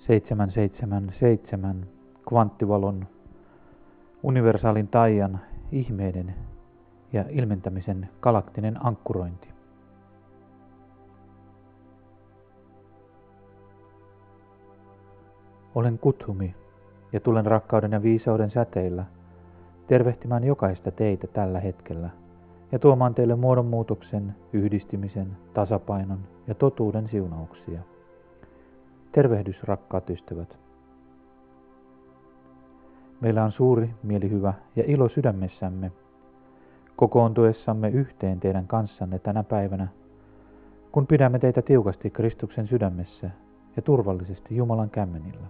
777 kvanttivalon, universaalin taian, ihmeiden ja ilmentämisen galaktinen ankkurointi. Olen Kuthumi ja tulen rakkauden ja viisauden säteillä tervehtimään jokaista teitä tällä hetkellä ja tuomaan teille muodonmuutoksen, yhdistymisen, tasapainon ja totuuden siunauksia. Tervehdys, rakkaat ystävät. Meillä on suuri mielihyvä ja ilo sydämessämme kokoontuessamme yhteen teidän kanssanne tänä päivänä, kun pidämme teitä tiukasti Kristuksen sydämessä ja turvallisesti Jumalan kämmenillä.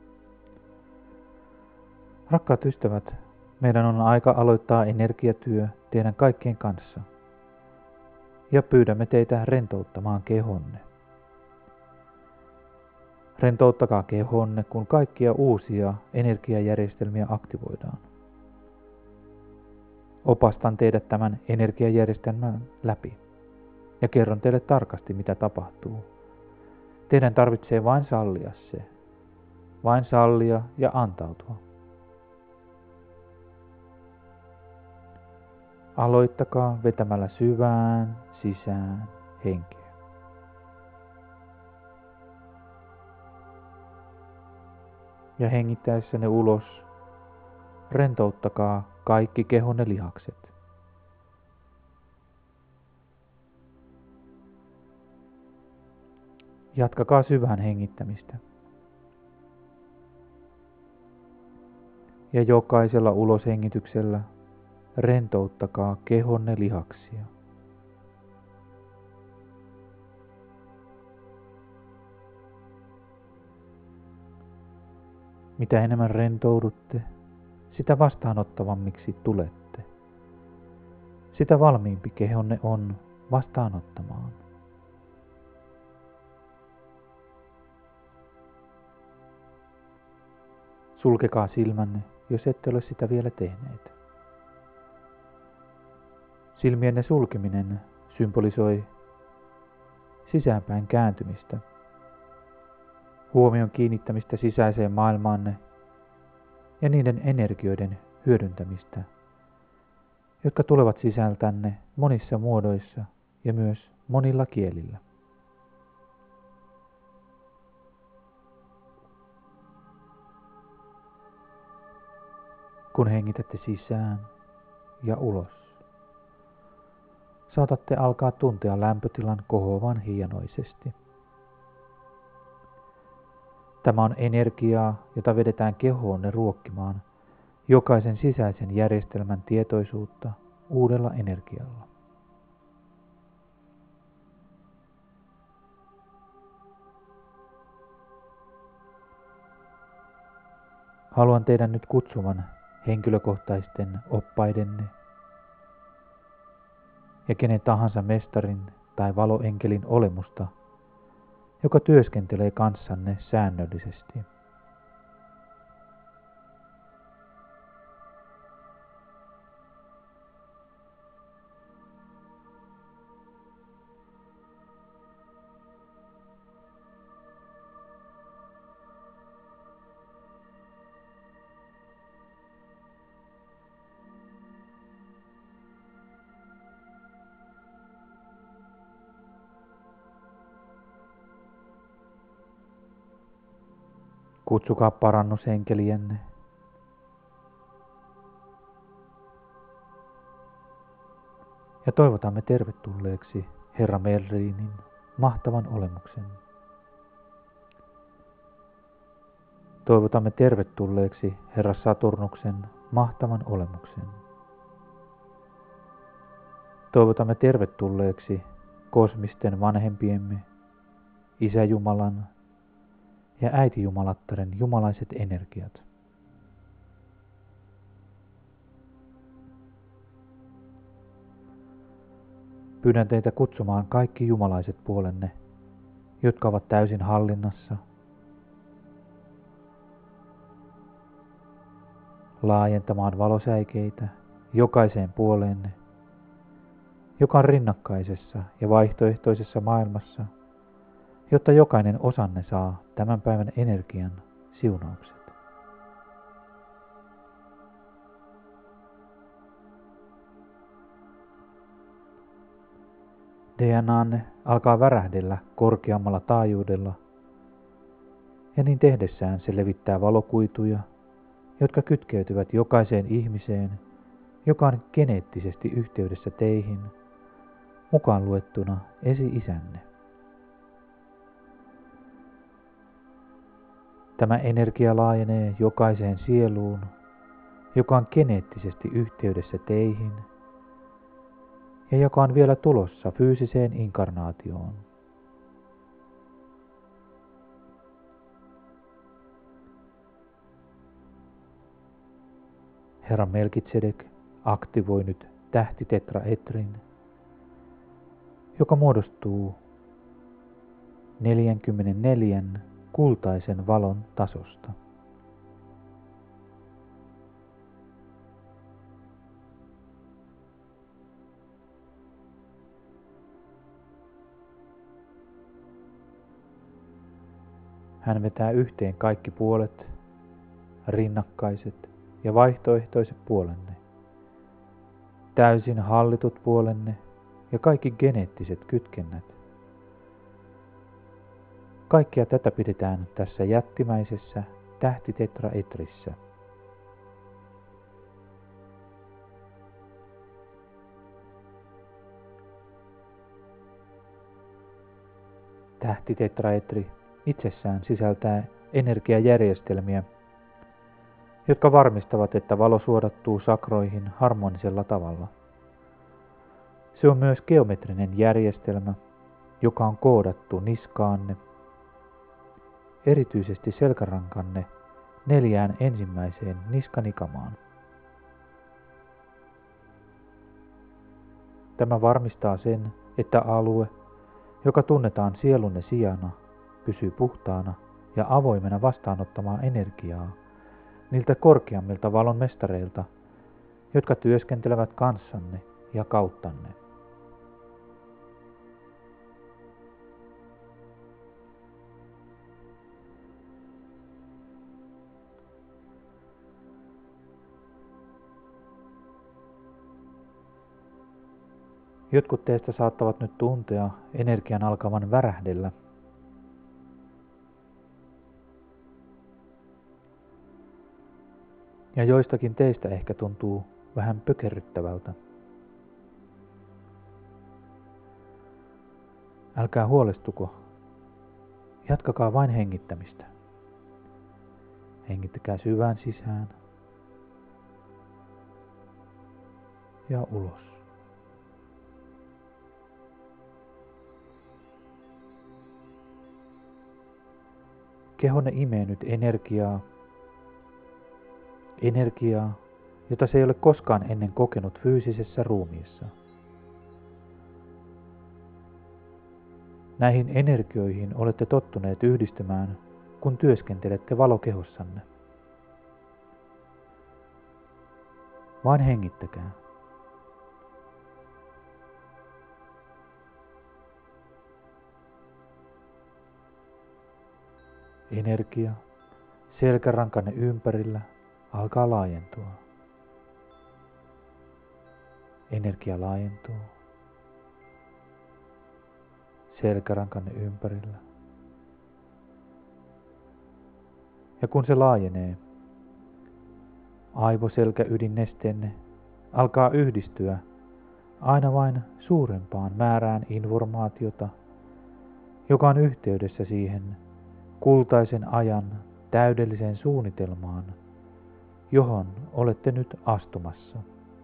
Rakkaat ystävät, meidän on aika aloittaa energiatyö teidän kaikkien kanssa ja pyydämme teitä rentouttamaan kehonne. Rentouttakaa kehonne, kun kaikkia uusia energiajärjestelmiä aktivoidaan. Opastan teidät tämän energiajärjestelmän läpi ja kerron teille tarkasti, mitä tapahtuu. Teidän tarvitsee vain sallia se. Vain sallia ja antautua. Aloittakaa vetämällä syvään sisään henkeä. Ja hengittäessänne ulos rentouttakaa kaikki kehonne lihakset. Jatkakaa syvään hengittämistä. Ja jokaisella uloshengityksellä rentouttakaa kehonne lihaksia. Mitä enemmän rentoudutte, sitä vastaanottavammiksi tulette. Sitä valmiimpi kehonne on vastaanottamaan. Sulkekaa silmänne, jos ette ole sitä vielä tehneet. Silmienne sulkeminen symbolisoi sisäänpäin kääntymistä, huomion kiinnittämistä sisäiseen maailmaanne ja niiden energioiden hyödyntämistä, jotka tulevat sisältänne monissa muodoissa ja myös monilla kielillä. Kun hengitätte sisään ja ulos, saatatte alkaa tuntea lämpötilan kohoavan hienoisesti. Tämä on energiaa, jota vedetään kehoonne ruokkimaan jokaisen sisäisen järjestelmän tietoisuutta uudella energialla. Haluan teidän nyt kutsuvan henkilökohtaisten oppaidenne ja kenen tahansa mestarin tai valoenkelin olemusta, joka työskentelee kanssanne säännöllisesti. Kutsukaa parannusenkelienne ja toivotamme tervetulleeksi Herra Merlinin mahtavan olemuksen. Toivotamme tervetulleeksi Herra Saturnuksen mahtavan olemuksen. Toivotamme tervetulleeksi kosmisten vanhempiemme, Isä Jumalan ja Äiti Jumalattaren jumalaiset energiat. Pyydän teitä kutsumaan kaikki jumalaiset puolenne, jotka ovat täysin hallinnassa, laajentamaan valosäikeitä jokaiseen puoleenne, joka on rinnakkaisessa ja vaihtoehtoisessa maailmassa jotta jokainen osanne saa tämän päivän energian siunaukset. DNAnne alkaa värähdellä korkeammalla taajuudella, ja niin tehdessään se levittää valokuituja, jotka kytkeytyvät jokaiseen ihmiseen, joka on geneettisesti yhteydessä teihin, mukaan luettuna esi-isänne. Tämä energia laajenee jokaiseen sieluun, joka on geneettisesti yhteydessä teihin ja joka on vielä tulossa fyysiseen inkarnaatioon. Herra Melkitsedek aktivoi nyt tähtitetraetrin, joka muodostuu 44 kultaisen valon tasosta. Hän vetää yhteen kaikki puolet, rinnakkaiset ja vaihtoehtoiset puolenne, täysin hallitut puolenne ja kaikki geneettiset kytkennät. Kaikkea tätä pidetään tässä jättimäisessä tähtitetraetrissä. Tähtitetraetri itsessään sisältää energiajärjestelmiä, jotka varmistavat, että valo suodattuu sakroihin harmonisella tavalla. Se on myös geometrinen järjestelmä, joka on koodattu niskaanne, erityisesti selkärankanne 4 ensimmäiseen niskanikamaan. Tämä varmistaa sen, että alue, joka tunnetaan sielunne sijana, pysyy puhtaana ja avoimena vastaanottamaan energiaa niiltä korkeammilta valon mestareilta, jotka työskentelevät kanssanne ja kauttanne. Jotkut teistä saattavat nyt tuntea energian alkavan värähdellä. Ja joistakin teistä ehkä tuntuu vähän pökerryttävältä. Älkää huolestuko. Jatkakaa vain hengittämistä. Hengittäkää syvään sisään ja ulos. Kehonne imee nyt energiaa, jota se ei ole koskaan ennen kokenut fyysisessä ruumiissa. Näihin energioihin olette tottuneet yhdistymään, kun työskentelette valokehossanne. Vain hengittäkää. Energia selkärankanne ympärillä alkaa laajentua. Energia laajentuu selkärankanne ympärillä. Ja kun se laajenee, aivoselkäydinnesteenne alkaa yhdistyä aina vain suurempaan määrään informaatiota, joka on yhteydessä siihen kultaisen ajan täydelliseen suunnitelmaan, johon olette nyt astumassa.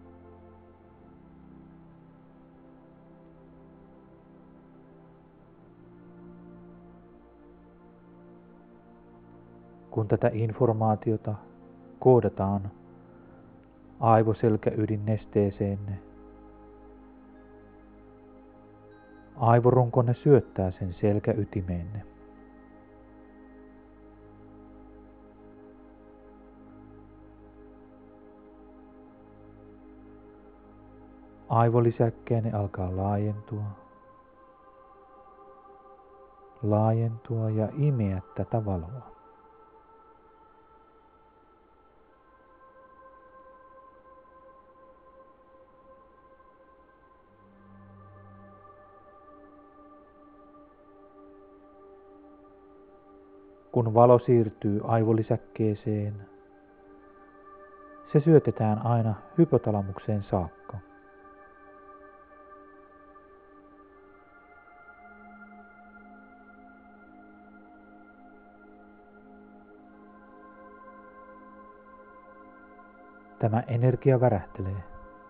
Kun tätä informaatiota koodataan aivoselkäydinnesteeseenne, aivorunkonne syöttää sen selkäytimeenne. Aivolisäkkeenne alkaa laajentua laajentua ja imeä tätä valoa. Kun valo siirtyy aivolisäkkeeseen, se syötetään aina hypotalamukseen saakka. Tämä energia värähtelee.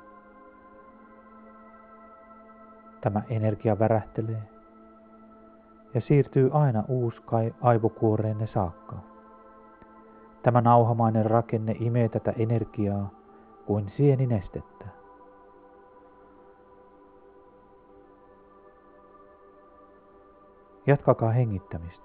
Tämä energia värähtelee ja siirtyy aina uuskai aivokuoreenne saakka. Tämä nauhamainen rakenne imee tätä energiaa kuin sieninestettä. Jatkakaa hengittämistä.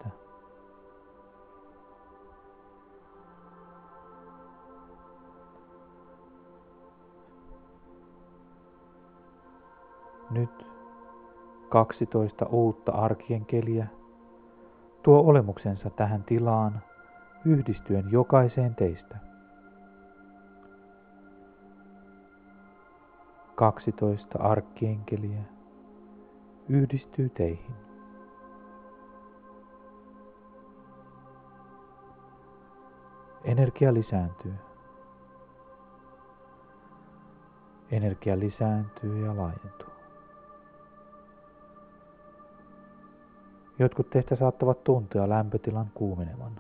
Nyt 12 uutta arkienkeliä tuo olemuksensa tähän tilaan yhdistyen jokaiseen teistä. 12 arkkienkeliä yhdistyy teihin. Energia lisääntyy. Energia lisääntyy ja laajentuu. Jotkut teistä saattavat tuntea lämpötilan kuumenevan.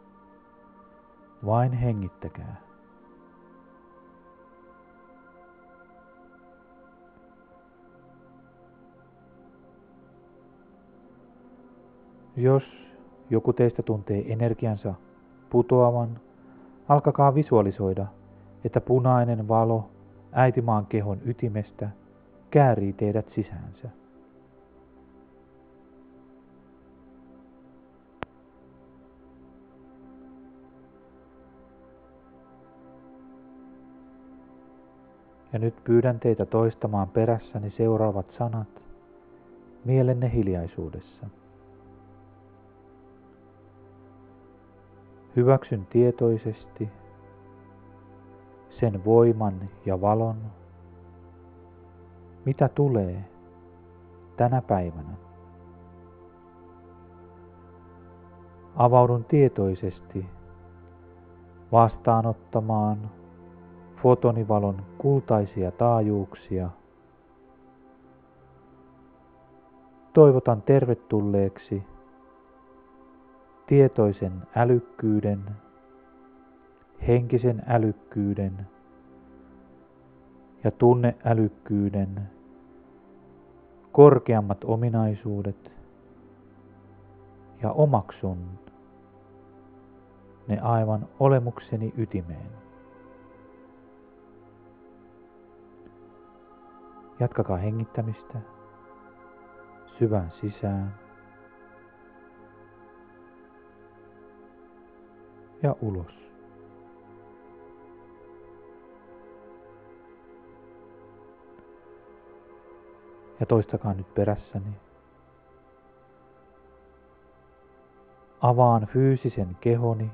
Vain hengittäkää. Jos joku teistä tuntee energiansa putoavan, alkakaa visualisoida, että punainen valo äitimaan kehon ytimestä käärii teidät sisäänsä. Ja nyt pyydän teitä toistamaan perässäni seuraavat sanat mielenne hiljaisuudessa. Hyväksyn tietoisesti sen voiman ja valon, mitä tulee tänä päivänä. Avaudun tietoisesti vastaanottamaan fotonivalon kultaisia taajuuksia. Toivotan tervetulleeksi tietoisen älykkyyden, henkisen älykkyyden ja tunneälykkyyden korkeammat ominaisuudet ja omaksun ne aivan olemukseni ytimeen. Jatkakaa hengittämistä syvään sisään ja ulos. Ja toistakaa nyt perässäni. Avaan fyysisen kehoni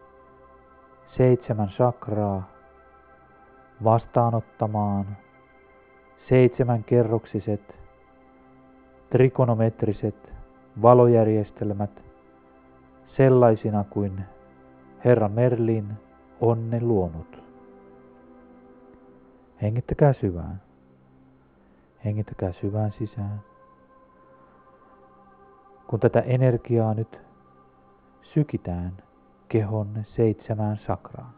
7 chakraa vastaanottamaan 7-kerroksiset trikonometriset valojärjestelmät sellaisina kuin Herra Merlin on ne luonut. Hengittäkää syvään. Hengittäkää syvään sisään. Kun tätä energiaa nyt sykitään kehon 7 chakraan.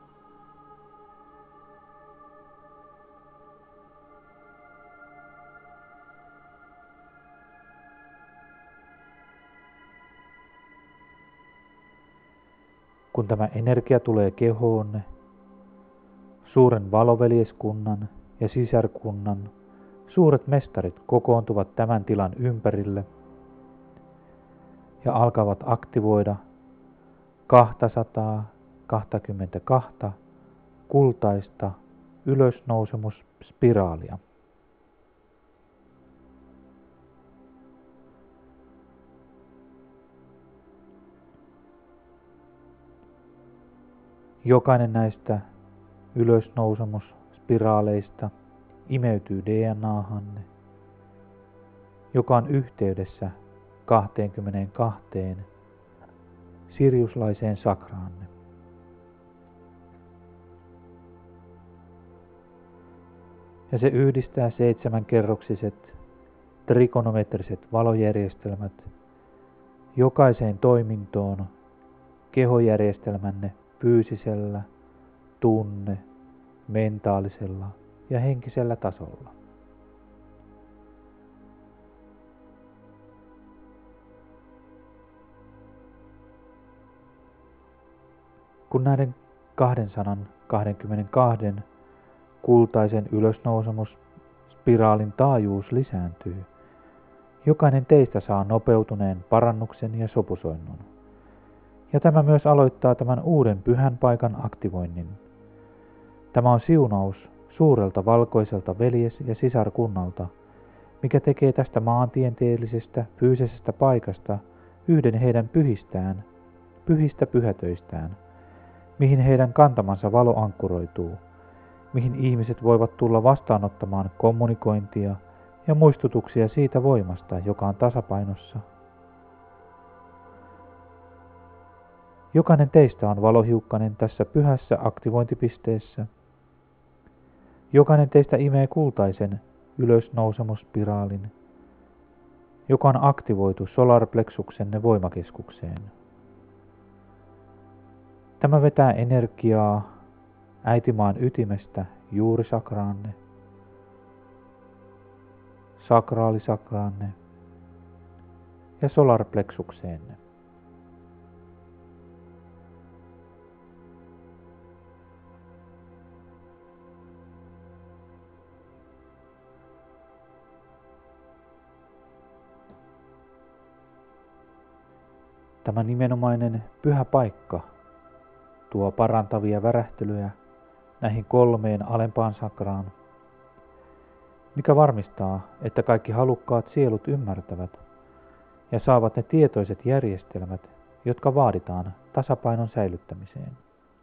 Kun tämä energia tulee kehoonne, suuren valoveljeskunnan ja sisarkunnan suuret mestarit kokoontuvat tämän tilan ympärille ja alkavat aktivoida 222 kultaista ylösnousemusspiraalia. Jokainen näistä ylösnousemusspiraaleista imeytyy DNA:hanne, joka on yhteydessä 22 siriuslaiseen sakraanne. Ja se yhdistää 7-kerroksiset trikonometriset valojärjestelmät jokaiseen toimintoon kehojärjestelmänne fyysisellä, tunne, mentaalisella ja henkisellä tasolla. Kun näiden 222 kultaisen ylösnousemusspiraalin taajuus lisääntyy, jokainen teistä saa nopeutuneen parannuksen ja sopusoinnun. Ja tämä myös aloittaa tämän uuden pyhän paikan aktivoinnin. Tämä on siunaus suurelta valkoiselta veljes- ja sisarkunnalta, mikä tekee tästä maantieteellisestä fyysisestä paikasta yhden heidän pyhistä pyhätöistään, mihin heidän kantamansa valo ankkuroituu, mihin ihmiset voivat tulla vastaanottamaan kommunikointia ja muistutuksia siitä voimasta, joka on tasapainossa. Jokainen teistä on valohiukkanen tässä pyhässä aktivointipisteessä. Jokainen teistä imee kultaisen ylösnousemusspiraalin, joka on aktivoitu solarplexuksenne voimakeskukseen. Tämä vetää energiaa äitimaan ytimestä juurisakraanne, sakraalisakraanne ja solarplexukseenne. Tämä nimenomainen pyhä paikka tuo parantavia värähtelyjä näihin 3 alempaan sakraan, mikä varmistaa, että kaikki halukkaat sielut ymmärtävät ja saavat ne tietoiset järjestelmät, jotka vaaditaan tasapainon säilyttämiseen.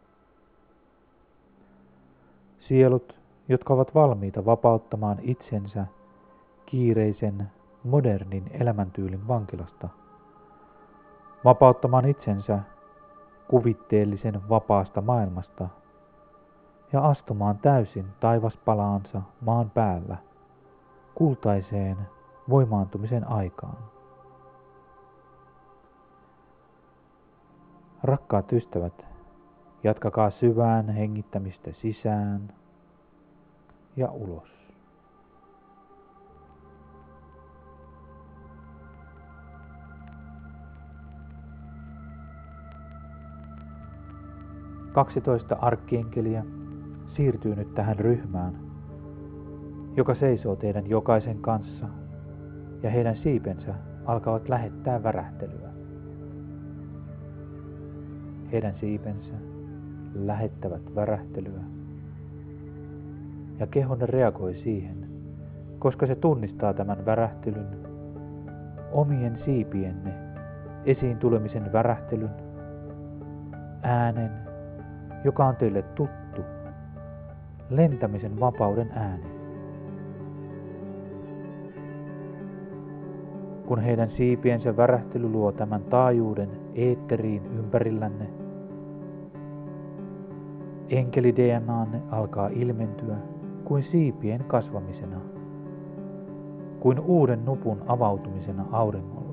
Sielut, jotka ovat valmiita vapauttamaan itsensä kiireisen, modernin elämäntyylin vankilasta, vapauttamaan itsensä kuvitteellisen vapaasta maailmasta ja astumaan täysin taivaspalaansa maan päällä kultaiseen voimaantumisen aikaan. Rakkaat ystävät, jatkakaa syvään hengittämistä sisään ja ulos. Kaksitoista arkkienkelia siirtyy nyt tähän ryhmään, joka seisoo teidän jokaisen kanssa, ja heidän siipensä alkavat lähettää värähtelyä. Heidän siipensä lähettävät värähtelyä, ja kehonne reagoi siihen, koska se tunnistaa tämän värähtelyn, omien siipienne esiin tulemisen värähtelyn, äänen, joka on teille tuttu, lentämisen vapauden ääni. Kun heidän siipiensä värähtely luo tämän taajuuden eetteriin ympärillänne, enkeli-DNAnne alkaa ilmentyä kuin siipien kasvamisena, kuin uuden nupun avautumisena auringolle.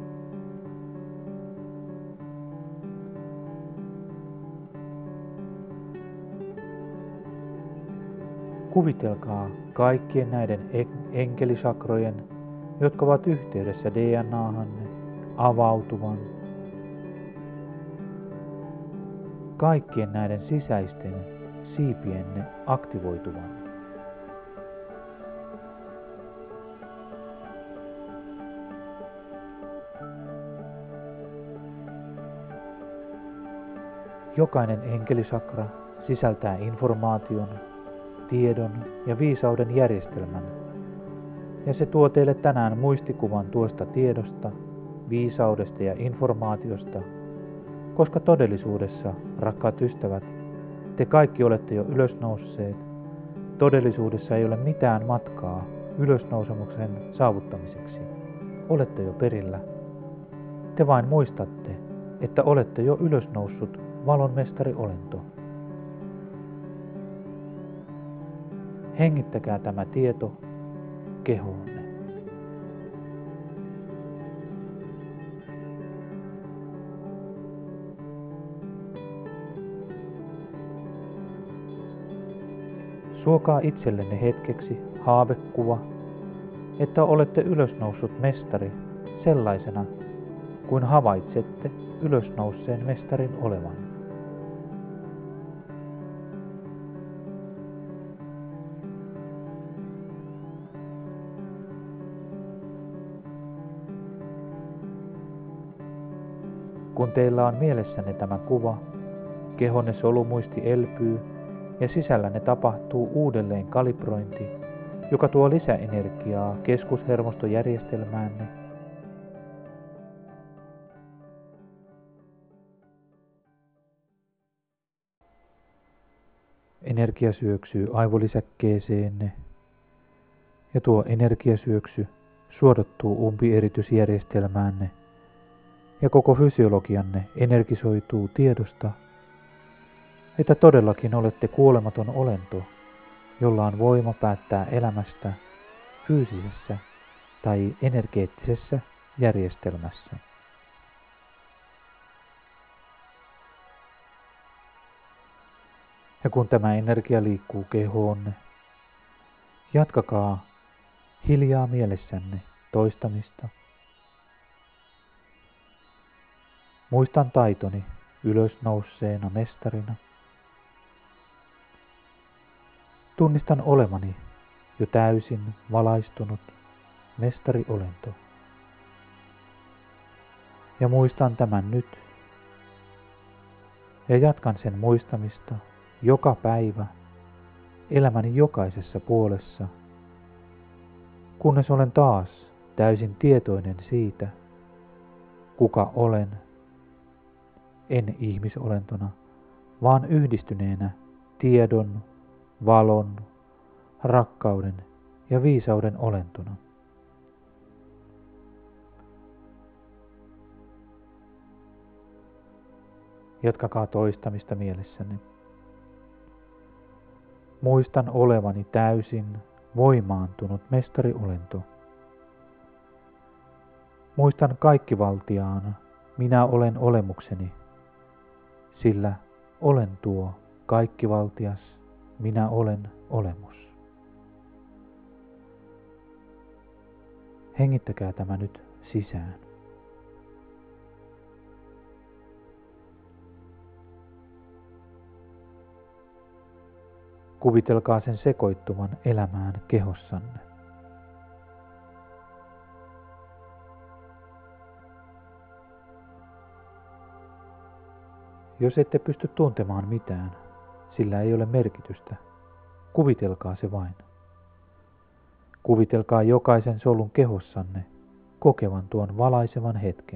Kuvitelkaa kaikkien näiden enkelisakrojen, jotka ovat yhteydessä DNA:hanne, avautuvan. Kaikkien näiden sisäisten siipienne aktivoituvan. Jokainen enkelisakra sisältää informaation, tiedon ja viisauden järjestelmän, ja se tuo teille tänään muistikuvan tuosta tiedosta, viisaudesta ja informaatiosta, koska todellisuudessa, rakkaat ystävät, Te kaikki olette jo ylösnousseet. Todellisuudessa ei ole mitään matkaa ylösnousemuksen saavuttamiseksi. Olette jo perillä. Te vain muistatte, että olette jo ylösnoussut valonmestari-olento. Hengittäkää tämä tieto kehoonne. Suokaa itsellenne hetkeksi haavekuva, että olette ylösnoussut mestari sellaisena, kuin havaitsette ylösnousseen mestarin olevan. Kun teillä on mielessänne tämä kuva, kehonne solumuisti elpyy ja sisällänne tapahtuu uudelleen kalibrointi, joka tuo lisäenergiaa keskushermostojärjestelmäänne. Energia syöksyy aivolisäkkeeseenne ja tuo energiasyöksy suodattuu umpieritysjärjestelmäänne ja koko fysiologianne energisoituu tiedosta, että todellakin olette kuolematon olento, jolla on voima päättää elämästä fyysisessä tai energeettisessä järjestelmässä. Ja kun tämä energia liikkuu kehoonne, jatkakaa hiljaa mielessänne toistamista. Muistan taitoni ylösnousseena mestarina. Tunnistan olevani jo täysin valaistunut mestariolento. Ja muistan tämän nyt. Ja jatkan sen muistamista joka päivä elämäni jokaisessa puolessa, kunnes olen taas täysin tietoinen siitä, kuka olen, en ihmisolentona, vaan yhdistyneenä tiedon, valon, rakkauden ja viisauden olentona. Jatkakaa toistamista mielessänne. Muistan olevani täysin voimaantunut mestariolento. Muistan kaikkivaltiaan, minä olen olemukseni, sillä olen tuo kaikkivaltias, minä olen olemus. Hengittäkää tämä nyt sisään. Kuvitelkaa sen sekoittuvan elämään kehossanne. Jos ette pysty tuntemaan mitään, sillä ei ole merkitystä. Kuvitelkaa se vain. Kuvitelkaa jokaisen solun kehossanne kokevan tuon valaisevan hetken.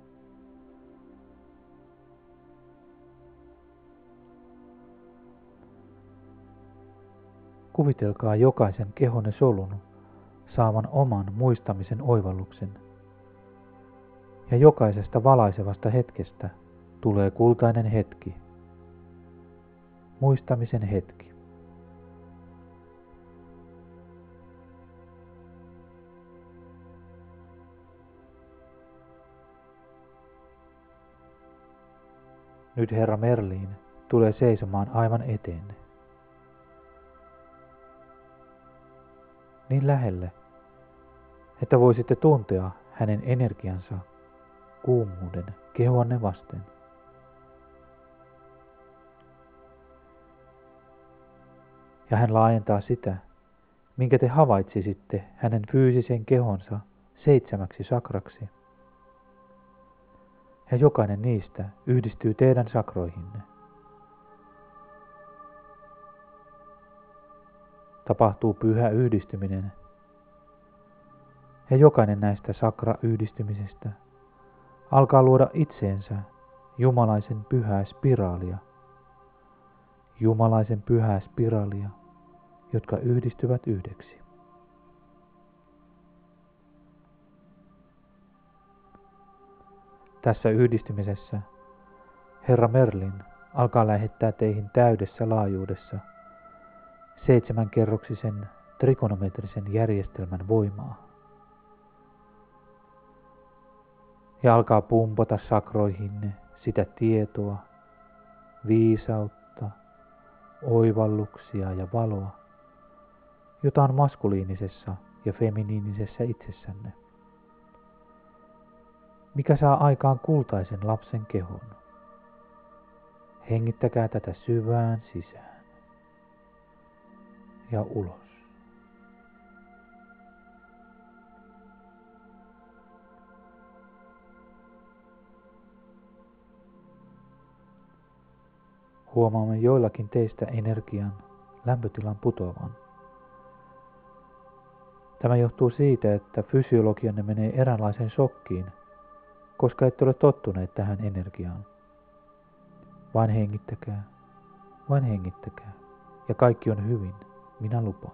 Kuvitelkaa jokaisen kehonne solun saavan oman muistamisen oivalluksen. Ja jokaisesta valaisevasta hetkestä tulee kultainen hetki. Muistamisen hetki. Nyt Herra Merlin tulee seisomaan aivan eteenne. Niin lähelle, että voisitte tuntea hänen energiansa, kuumuuden kehoanne vasten. Ja hän laajentaa sitä, minkä te havaitsisitte hänen fyysisen kehonsa 7 sakraksi. Ja jokainen niistä yhdistyy teidän sakroihinne. Tapahtuu pyhä yhdistyminen. Ja jokainen näistä sakra-yhdistymisistä alkaa luoda itseensä jumalaisen pyhää spiraalia, jumalaisen pyhää spiraalia, jotka yhdistyvät yhdeksi. Tässä yhdistymisessä Herra Merlin alkaa lähettää teihin täydessä laajuudessa 7-kerroksisen trikonometrisen järjestelmän voimaa. Ja alkaa pumpata sakroihinne sitä tietoa, viisautta, oivalluksia ja valoa, jota on maskuliinisessa ja feminiinisessä itsessänne, mikä saa aikaan kultaisen lapsen kehon. Hengittäkää tätä syvään sisään ja ulos. Huomaamme joillakin teistä energian lämpötilan putoavan. Tämä johtuu siitä, että fysiologianne menee eräänlaiseen shokkiin, koska ette ole tottuneet tähän energiaan. Vain hengittäkää, ja kaikki on hyvin, minä lupaan.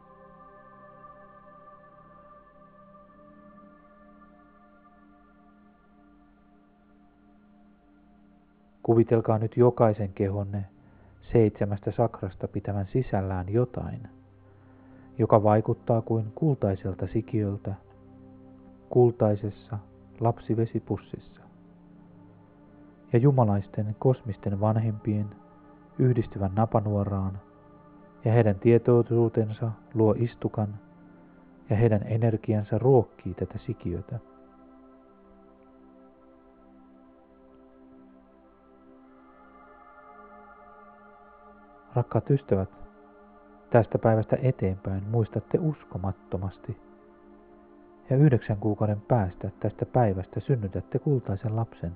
Kuvitelkaa nyt jokaisen kehonne 7 sakrasta pitävän sisällään jotain, joka vaikuttaa kuin kultaiselta sikiöltä kultaisessa lapsivesipussissa. Ja jumalaisten kosmisten vanhempien yhdistyvän napanuoraan, ja heidän tietoisuutensa luo istukan, ja heidän energiansa ruokkii tätä sikiötä. Rakkaat ystävät, tästä päivästä eteenpäin muistatte uskomattomasti, ja 9 kuukauden päästä tästä päivästä synnytätte kultaisen lapsen.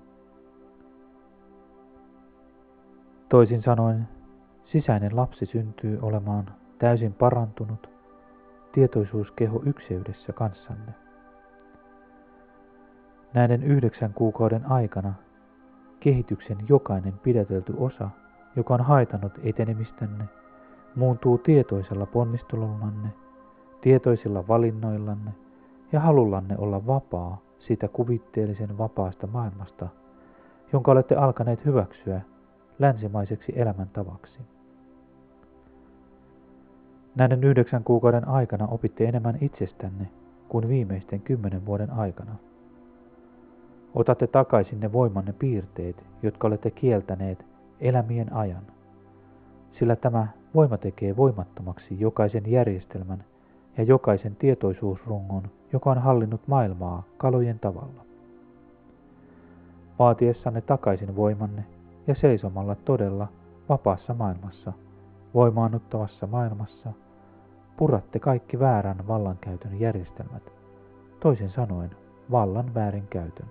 Toisin sanoen, sisäinen lapsi syntyy olemaan täysin parantunut tietoisuuskeho ykseydessä kanssanne. Näiden 9 kuukauden aikana kehityksen jokainen pidätelty osa, joka on haitannut etenemistänne, muuntuu tietoisella ponnistelullanne, tietoisilla valinnoillanne ja halullanne olla vapaa siitä kuvitteellisen vapaasta maailmasta, jonka olette alkaneet hyväksyä länsimaiseksi elämäntavaksi. Näiden 9 kuukauden aikana opitte enemmän itsestänne kuin viimeisten 10 vuoden aikana. Otatte takaisin ne voimanne piirteet, jotka olette kieltäneet elämien ajan, sillä tämä voima tekee voimattomaksi jokaisen järjestelmän ja jokaisen tietoisuusrungon, joka on hallinnut maailmaa kalojen tavalla. Vaatiessanne takaisin voimanne ja seisomalla todella vapaassa maailmassa, voimaannuttavassa maailmassa, puratte kaikki väärän vallankäytön järjestelmät, toisin sanoen vallan väärinkäytön.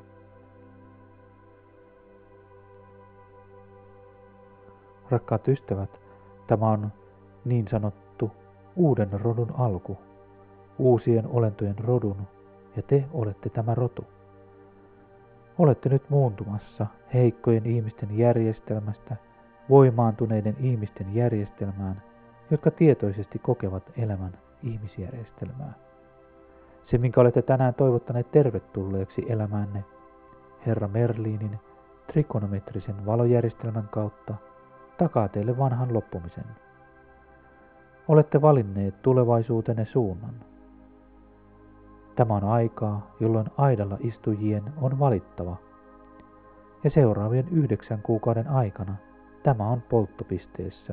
Rakkaat ystävät, tämä on niin sanottu uuden rodun alku, uusien olentojen rodun, ja te olette tämä rotu. Olette nyt muuntumassa heikkojen ihmisten järjestelmästä voimaantuneiden ihmisten järjestelmään, jotka tietoisesti kokevat elämän ihmisjärjestelmää. Se, minkä olette tänään toivottaneet tervetulleeksi elämäänne Herra Merlinin trikonometrisen valojärjestelmän kautta, takaa teille vanhan loppumisen. Olette valinneet tulevaisuutenne suunnan. Tämä on aikaa, jolloin aidalla istujien on valittava. Ja seuraavien 9 kuukauden aikana tämä on polttopisteessä.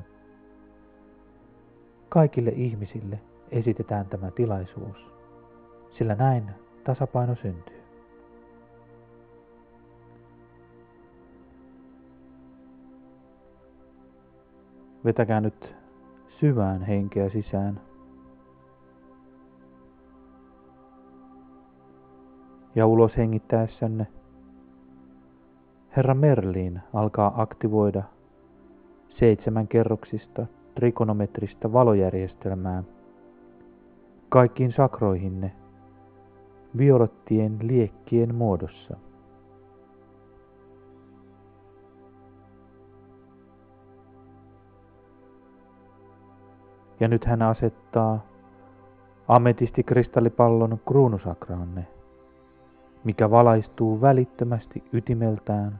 Kaikille ihmisille esitetään tämä tilaisuus, sillä näin tasapaino syntyy. Vetäkää nyt syvään henkeä sisään. Ja ulos hengittäessänne Herra Merlin alkaa aktivoida 7-kerroksista trikonometrista valojärjestelmää kaikkiin sakroihinne violettien liekkien muodossa. Ja nyt hän asettaa ametistikristallipallon kruunusakraanne, mikä valaistuu välittömästi ytimeltään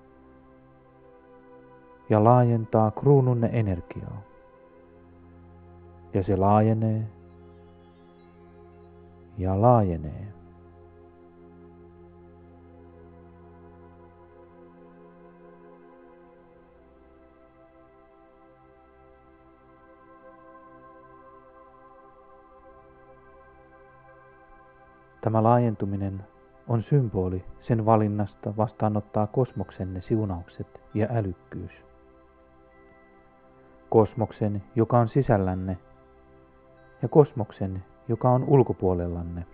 ja laajentaa kruununne energiaa. Ja se laajenee ja laajenee. Tämä laajentuminen on symboli sen valinnasta vastaanottaa kosmoksenne siunaukset ja älykkyys. Kosmoksen, joka on sisällänne, ja kosmoksen, joka on ulkopuolellanne.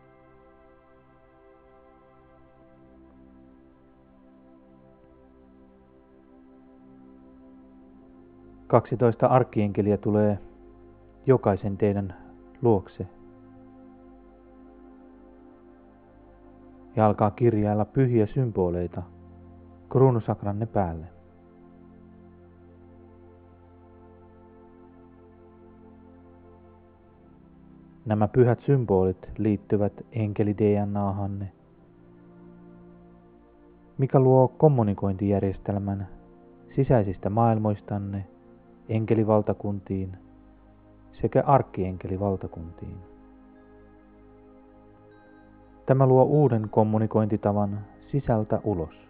Kaksitoista arkkienkeliä tulee jokaisen teidän luokse ja alkaa kirjailla pyhiä symboleita kruunusakranne päälle. Nämä pyhät symbolit liittyvät enkeli-DNA:hanne, mikä luo kommunikointijärjestelmän sisäisistä maailmoistanne enkelivaltakuntiin sekä arkkienkelivaltakuntiin. Tämä luo uuden kommunikointitavan sisältä ulos.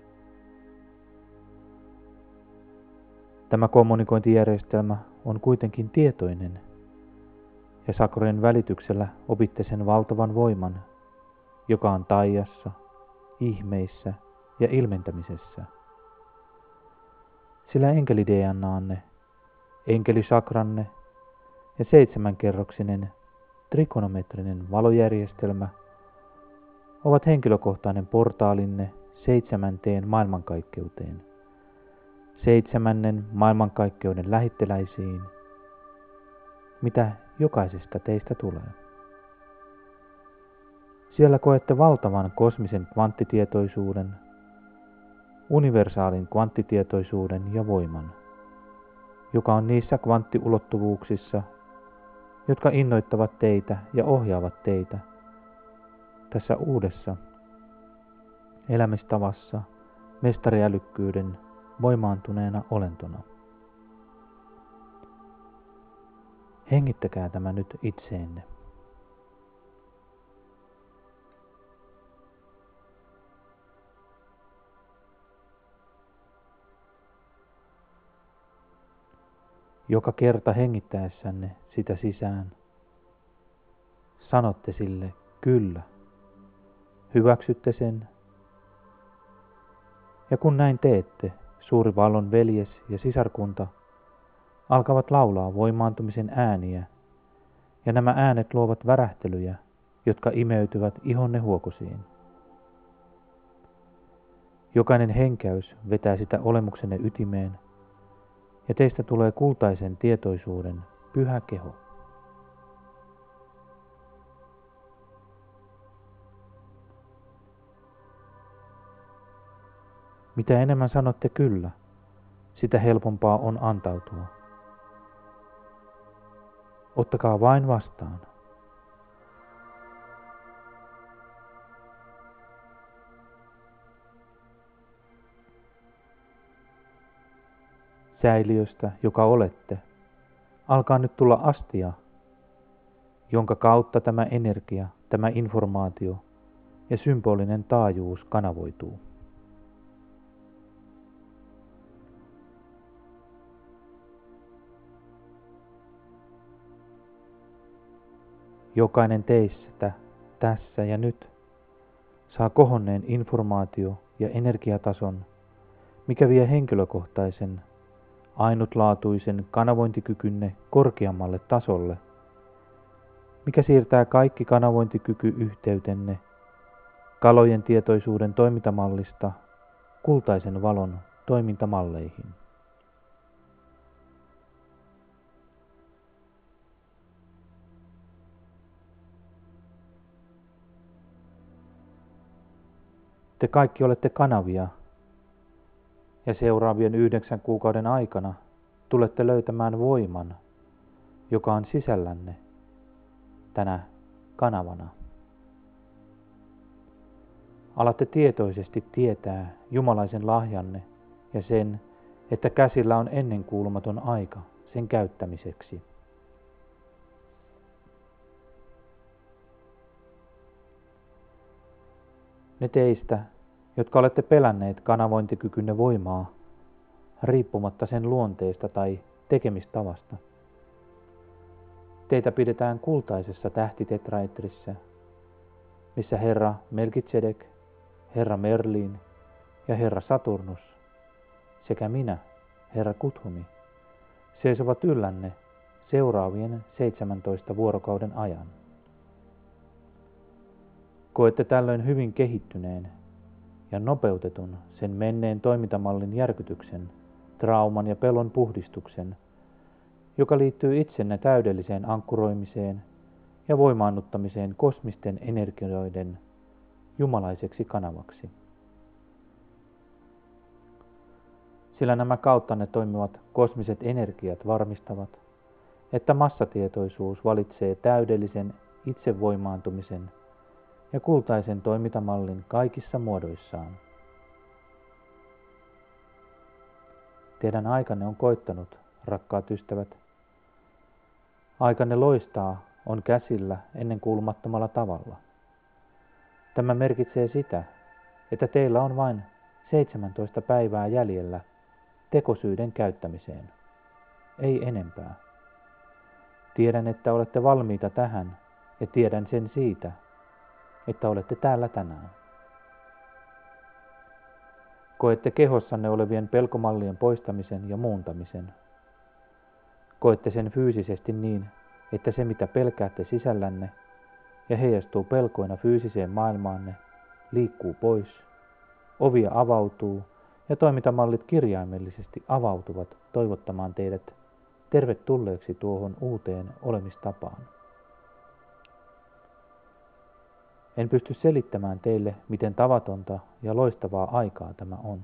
Tämä kommunikointijärjestelmä on kuitenkin tietoinen, ja sakrojen välityksellä opitte sen valtavan voiman, joka on taijassa, ihmeissä ja ilmentämisessä. Sillä enkeli-DNA:nne, enkelisakranne ja 7-kerroksinen trikonometrinen valojärjestelmä ovat henkilökohtainen portaalinne 7. maailmankaikkeuteen, 7. maailmankaikkeuden lähettiläisiin, mitä jokaisesta teistä tulee. Siellä koette valtavan kosmisen kvanttitietoisuuden, universaalin kvanttitietoisuuden ja voiman, joka on niissä kvanttiulottuvuuksissa, jotka innoittavat teitä ja ohjaavat teitä tässä uudessa elämistavassa mestariälykkyyden voimaantuneena olentona. Hengittäkää tämä nyt itseenne. Joka kerta hengittäessänne sitä sisään, sanotte sille kyllä, hyväksytte sen, ja kun näin teette, suuri vallon veljes ja sisarkunta alkavat laulaa voimaantumisen ääniä, ja nämä äänet luovat värähtelyjä, jotka imeytyvät ihonne huokosiin. Jokainen henkäys vetää sitä olemuksenne ytimeen, ja teistä tulee kultaisen tietoisuuden pyhä keho. Mitä enemmän sanotte kyllä, sitä helpompaa on antautua. Ottakaa vain vastaan. Säiliöstä, joka olette, alkaa nyt tulla astia, jonka kautta tämä energia, tämä informaatio ja symbolinen taajuus kanavoituu. Jokainen teistä tässä ja nyt saa kohonneen informaatio- ja energiatason, mikä vie henkilökohtaisen, ainutlaatuisen kanavointikykynne korkeammalle tasolle, mikä siirtää kaikki kanavointikyky-yhteytenne kalojen tietoisuuden toimintamallista kultaisen valon toimintamalleihin. Te kaikki olette kanavia, ja seuraavien 9 kuukauden aikana tulette löytämään voiman, joka on sisällänne tänä kanavana. Alatte tietoisesti tietää jumalaisen lahjanne ja sen, että käsillä on ennenkuulumaton aika sen käyttämiseksi. Ne teistä, jotka olette pelänneet kanavointikykynne voimaa, riippumatta sen luonteesta tai tekemistavasta. Teitä pidetään kultaisessa tähtitetraetrissä, missä Herra Melkitsedek, Herra Merlin ja Herra Saturnus sekä minä, Herra Kuthumi, seisovat yllänne seuraavien 17 vuorokauden ajan. Koette tällöin hyvin kehittyneen ja nopeutetun sen menneen toimintamallin järkytyksen, trauman ja pelon puhdistuksen, joka liittyy itsenne täydelliseen ankkuroimiseen ja voimaannuttamiseen kosmisten energioiden jumalaiseksi kanavaksi. Sillä nämä kauttanne toimivat kosmiset energiat varmistavat, että massatietoisuus valitsee täydellisen itsevoimaantumisen ja kultaisen toimintamallin kaikissa muodoissaan. Teidän aikanne on koittanut, rakkaat ystävät. Aikanne loistaa on käsillä ennenkuulumattomalla tavalla. Tämä merkitsee sitä, että teillä on vain 17 päivää jäljellä tekosyiden käyttämiseen. Ei enempää. Tiedän, että olette valmiita tähän ja tiedän sen siitä, että olette täällä tänään. Koette kehossanne olevien pelkomallien poistamisen ja muuntamisen. Koette sen fyysisesti niin, että se mitä pelkäätte sisällänne ja heijastuu pelkoina fyysiseen maailmaanne, liikkuu pois, ovia avautuu ja toimintamallit kirjaimellisesti avautuvat toivottamaan teidät tervetulleeksi tuohon uuteen olemistapaan. En pysty selittämään teille, miten tavatonta ja loistavaa aikaa tämä on.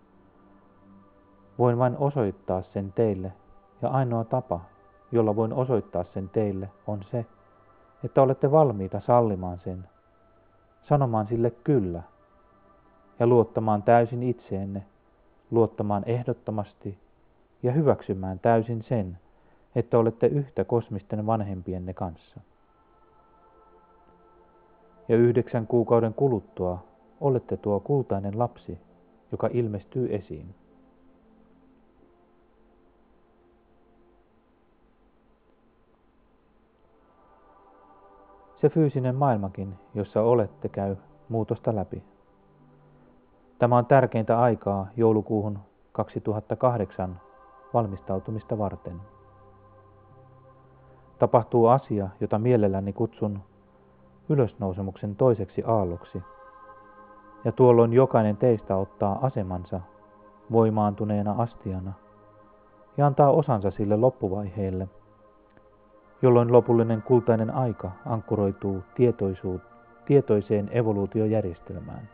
Voin vain osoittaa sen teille, ja ainoa tapa, jolla voin osoittaa sen teille, on se, että olette valmiita sallimaan sen, sanomaan sille kyllä, ja luottamaan täysin itseenne, luottamaan ehdottomasti ja hyväksymään täysin sen, että olette yhtä kosmisten vanhempienne kanssa. Ja 9 kuukauden kuluttua olette tuo kultainen lapsi, joka ilmestyy esiin. Se fyysinen maailmakin, jossa olette, käy muutosta läpi. Tämä on tärkeintä aikaa joulukuuhun 2008 valmistautumista varten. Tapahtuu asia, jota mielelläni kutsun ylösnousemuksen toiseksi aalloksi, ja tuolloin jokainen teistä ottaa asemansa voimaantuneena astiana ja antaa osansa sille loppuvaiheelle, jolloin lopullinen kultainen aika ankkuroituu tietoiseen evoluutiojärjestelmään.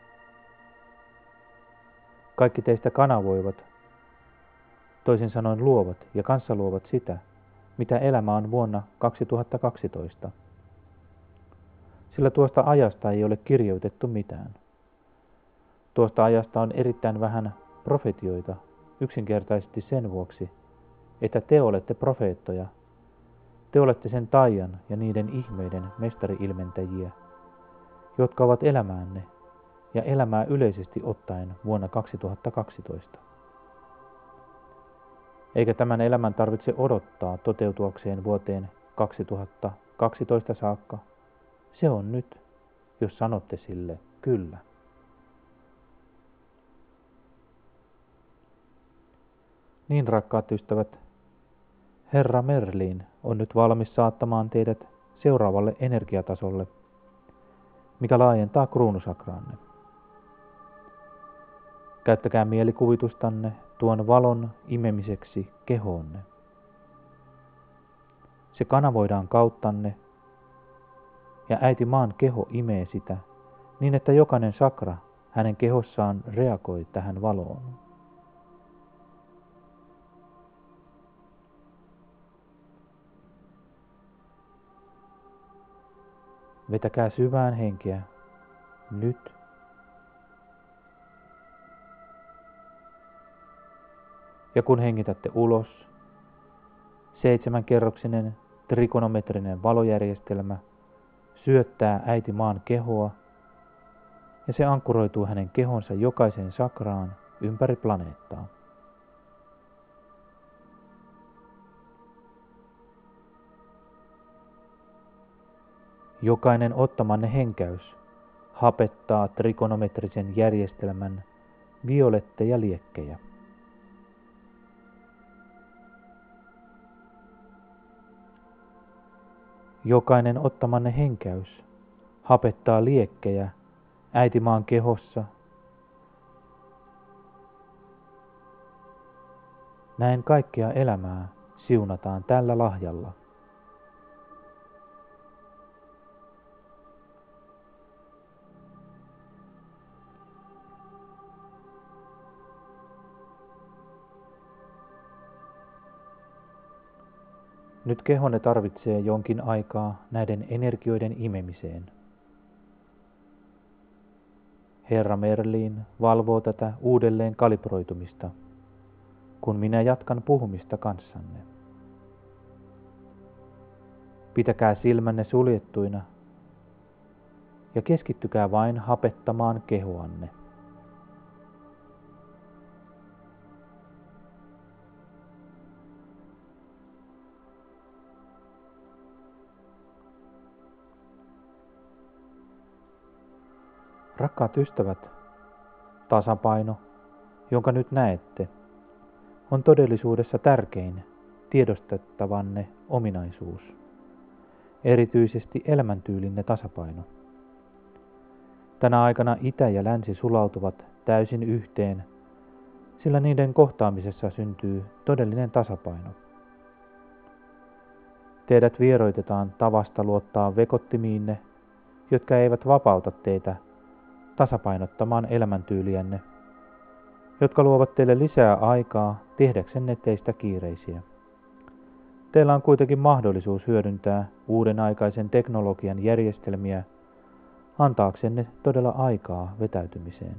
Kaikki teistä kanavoivat, toisin sanoen luovat ja kanssaluovat sitä, mitä elämä on vuonna 2012. Sillä tuosta ajasta ei ole kirjoitettu mitään. Tuosta ajasta on erittäin vähän profetioita yksinkertaisesti sen vuoksi, että te olette profeettoja. Te olette sen taian ja niiden ihmeiden mestari-ilmentäjiä, jotka ovat elämäänne ja elämää yleisesti ottaen vuonna 2012. Eikä tämän elämän tarvitse odottaa toteutuakseen vuoteen 2012 saakka. Se on nyt, jos sanotte sille kyllä. Niin, rakkaat ystävät, Herra Merlin on nyt valmis saattamaan teidät seuraavalle energiatasolle, mikä laajentaa kruunusakraanne. Käyttäkää mielikuvitustanne tuon valon imemiseksi kehoonne. Se kanavoidaan kauttanne, ja äiti maan keho imee sitä, niin että jokainen sakra hänen kehossaan reagoi tähän valoon. Vetäkää syvään henkeä. Nyt. Ja kun hengitätte ulos, 7-kerroksinen trikonometrinen valojärjestelmä syöttää äiti maan kehoa ja se ankkuroituu hänen kehonsa jokaiseen sakraan ympäri planeettaa. Jokainen ottamanne henkäys hapettaa trikonometrisen järjestelmän violetteja liekkejä. Jokainen ottamanne henkäys hapettaa liekkejä äitimaan kehossa. Näin kaikkea elämää siunataan tällä lahjalla. Nyt kehonne tarvitsee jonkin aikaa näiden energioiden imemiseen. Herra Merlin valvoo tätä uudelleen kalibroitumista, kun minä jatkan puhumista kanssanne. Pitäkää silmänne suljettuina ja keskittykää vain hapettamaan kehoanne. Rakkaat ystävät, tasapaino, jonka nyt näette, on todellisuudessa tärkein tiedostettavanne ominaisuus, erityisesti elämäntyylinne tasapaino. Tänä aikana itä ja länsi sulautuvat täysin yhteen, sillä niiden kohtaamisessa syntyy todellinen tasapaino. Teidät vieroitetaan tavasta luottaa vekottimiinne, jotka eivät vapauta teitä tasapainottamaan elämäntyyliänne, jotka luovat teille lisää aikaa tehdäksenne teistä kiireisiä. Teillä on kuitenkin mahdollisuus hyödyntää uuden aikaisen teknologian järjestelmiä antaaksenne todella aikaa vetäytymiseen.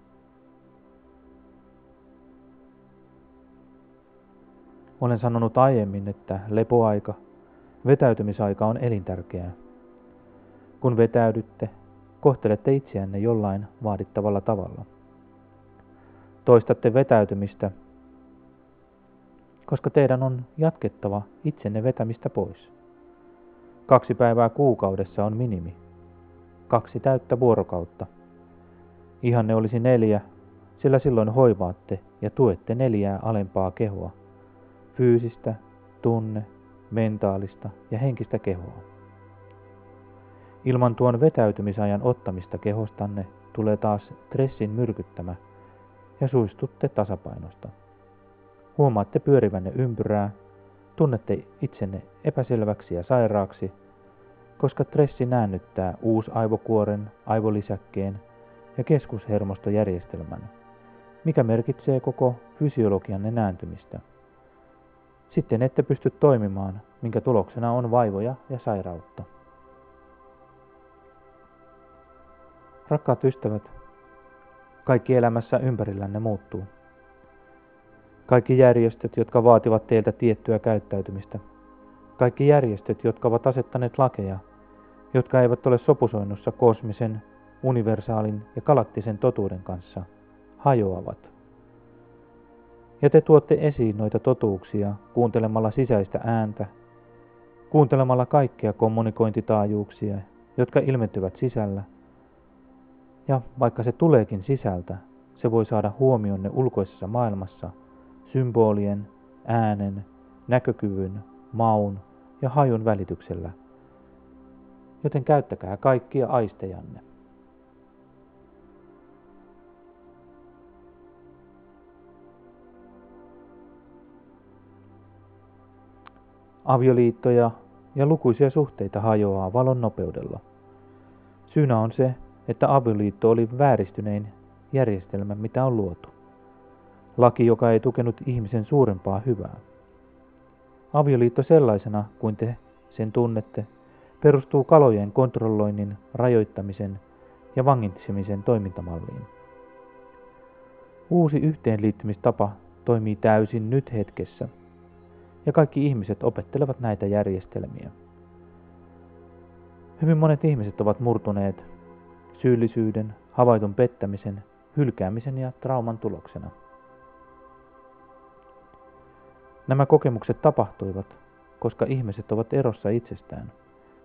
Olen sanonut aiemmin, että lepoaika, vetäytymisaika on elintärkeää. Kun vetäydytte, kohtelette itseänne jollain vaadittavalla tavalla. Toistatte vetäytymistä, koska teidän on jatkettava itsenne vetämistä pois. 2 päivää kuukaudessa on minimi. 2 täyttä vuorokautta. Ihanne olisi 4, sillä silloin hoivaatte ja tuette 4 alempaa kehoa. Fyysistä, tunne, mentaalista ja henkistä kehoa. Ilman tuon vetäytymisajan ottamista kehostanne tulee taas stressin myrkyttämä ja suistutte tasapainosta. Huomaatte pyörivänne ympyrää, tunnette itsenne epäselväksi ja sairaaksi, koska stressi näännyttää uusaivokuoren, aivolisäkkeen ja keskushermostojärjestelmän, mikä merkitsee koko fysiologianne nääntymistä. Sitten ette pysty toimimaan, minkä tuloksena on vaivoja ja sairautta. Rakkaat ystävät, kaikki elämässä ympärillänne muuttuu. Kaikki järjestöt, jotka vaativat teiltä tiettyä käyttäytymistä. Kaikki järjestöt, jotka ovat asettaneet lakeja, jotka eivät ole sopusoinnussa kosmisen, universaalin ja galaktisen totuuden kanssa, hajoavat. Ja te tuotte esiin noita totuuksia kuuntelemalla sisäistä ääntä, kuuntelemalla kaikkia kommunikointitaajuuksia, jotka ilmentyvät sisällä. Ja vaikka se tuleekin sisältä, se voi saada huomionne ulkoisessa maailmassa symbolien, äänen, näkökyvyn, maun ja hajun välityksellä. Joten käyttäkää kaikkia aistejanne. Avioliittoja ja lukuisia suhteita hajoaa valon nopeudella. Syynä on se, että avioliitto oli vääristynein järjestelmä, mitä on luotu. Laki, joka ei tukenut ihmisen suurempaa hyvää. Avioliitto sellaisena, kuin te sen tunnette, perustuu kalojen kontrolloinnin, rajoittamisen ja vangitsemisen toimintamalliin. Uusi yhteenliittymistapa toimii täysin nyt hetkessä, ja kaikki ihmiset opettelevat näitä järjestelmiä. Hyvin monet ihmiset ovat murtuneet syyllisyyden, havaitun pettämisen, hylkäämisen ja trauman tuloksena. Nämä kokemukset tapahtuivat, koska ihmiset ovat erossa itsestään.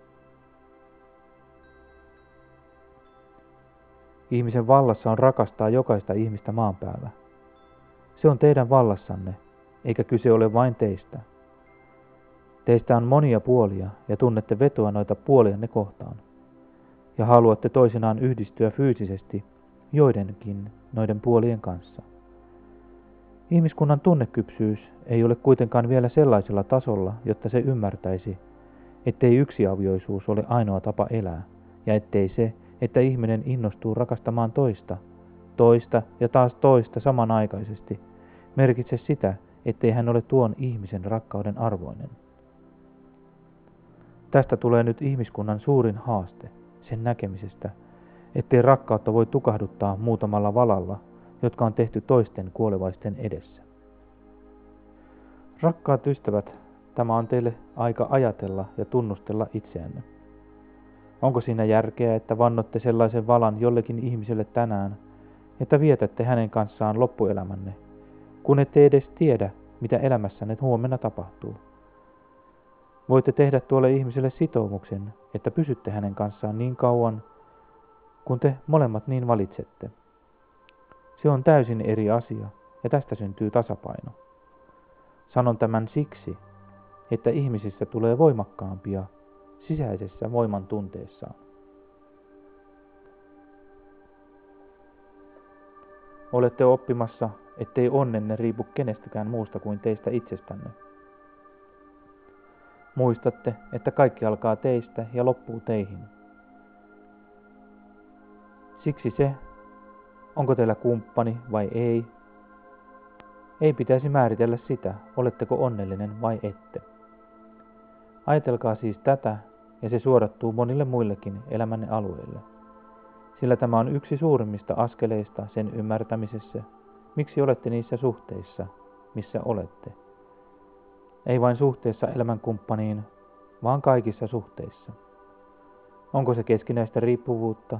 Ihmisen vallassa on rakastaa jokaista ihmistä maan päällä. Se on teidän vallassanne, eikä kyse ole vain teistä. Teistä on monia puolia ja tunnette vetoa noita puolianne kohtaan. Ja haluatte toisinaan yhdistyä fyysisesti joidenkin noiden puolien kanssa. Ihmiskunnan tunnekypsyys ei ole kuitenkaan vielä sellaisella tasolla, jotta se ymmärtäisi, ettei yksiavioisuus ole ainoa tapa elää, ja ettei se, että ihminen innostuu rakastamaan toista ja taas toista samanaikaisesti, merkitse sitä, ettei hän ole tuon ihmisen rakkauden arvoinen. Tästä tulee nyt ihmiskunnan suurin haaste, sen näkemisestä, ettei rakkautta voi tukahduttaa muutamalla valalla, jotka on tehty toisten kuolevaisten edessä. Rakkaat ystävät, tämä on teille aika ajatella ja tunnustella itseänne. Onko siinä järkeä, että vannotte sellaisen valan jollekin ihmiselle tänään, että vietätte hänen kanssaan loppuelämänne, kun ette edes tiedä, mitä elämässänne huomenna tapahtuu? Voitte tehdä tuolle ihmiselle sitoumuksen, että pysytte hänen kanssaan niin kauan, kun te molemmat niin valitsette. Se on täysin eri asia, ja tästä syntyy tasapaino. Sanon tämän siksi, että ihmisistä tulee voimakkaampia sisäisessä voiman tunteessaan. Olette oppimassa, ettei onnenne riipu kenestäkään muusta kuin teistä itsestänne. Muistatte, että kaikki alkaa teistä ja loppuu teihin. Siksi se, onko teillä kumppani vai ei pitäisi määritellä sitä, oletteko onnellinen vai ette. Ajatelkaa siis tätä, ja se suodattuu monille muillekin elämänne alueille. Sillä tämä on yksi suurimmista askeleista sen ymmärtämisessä, miksi olette niissä suhteissa, missä olette. Ei vain suhteessa elämänkumppaniin, vaan kaikissa suhteissa. Onko se keskinäistä riippuvuutta?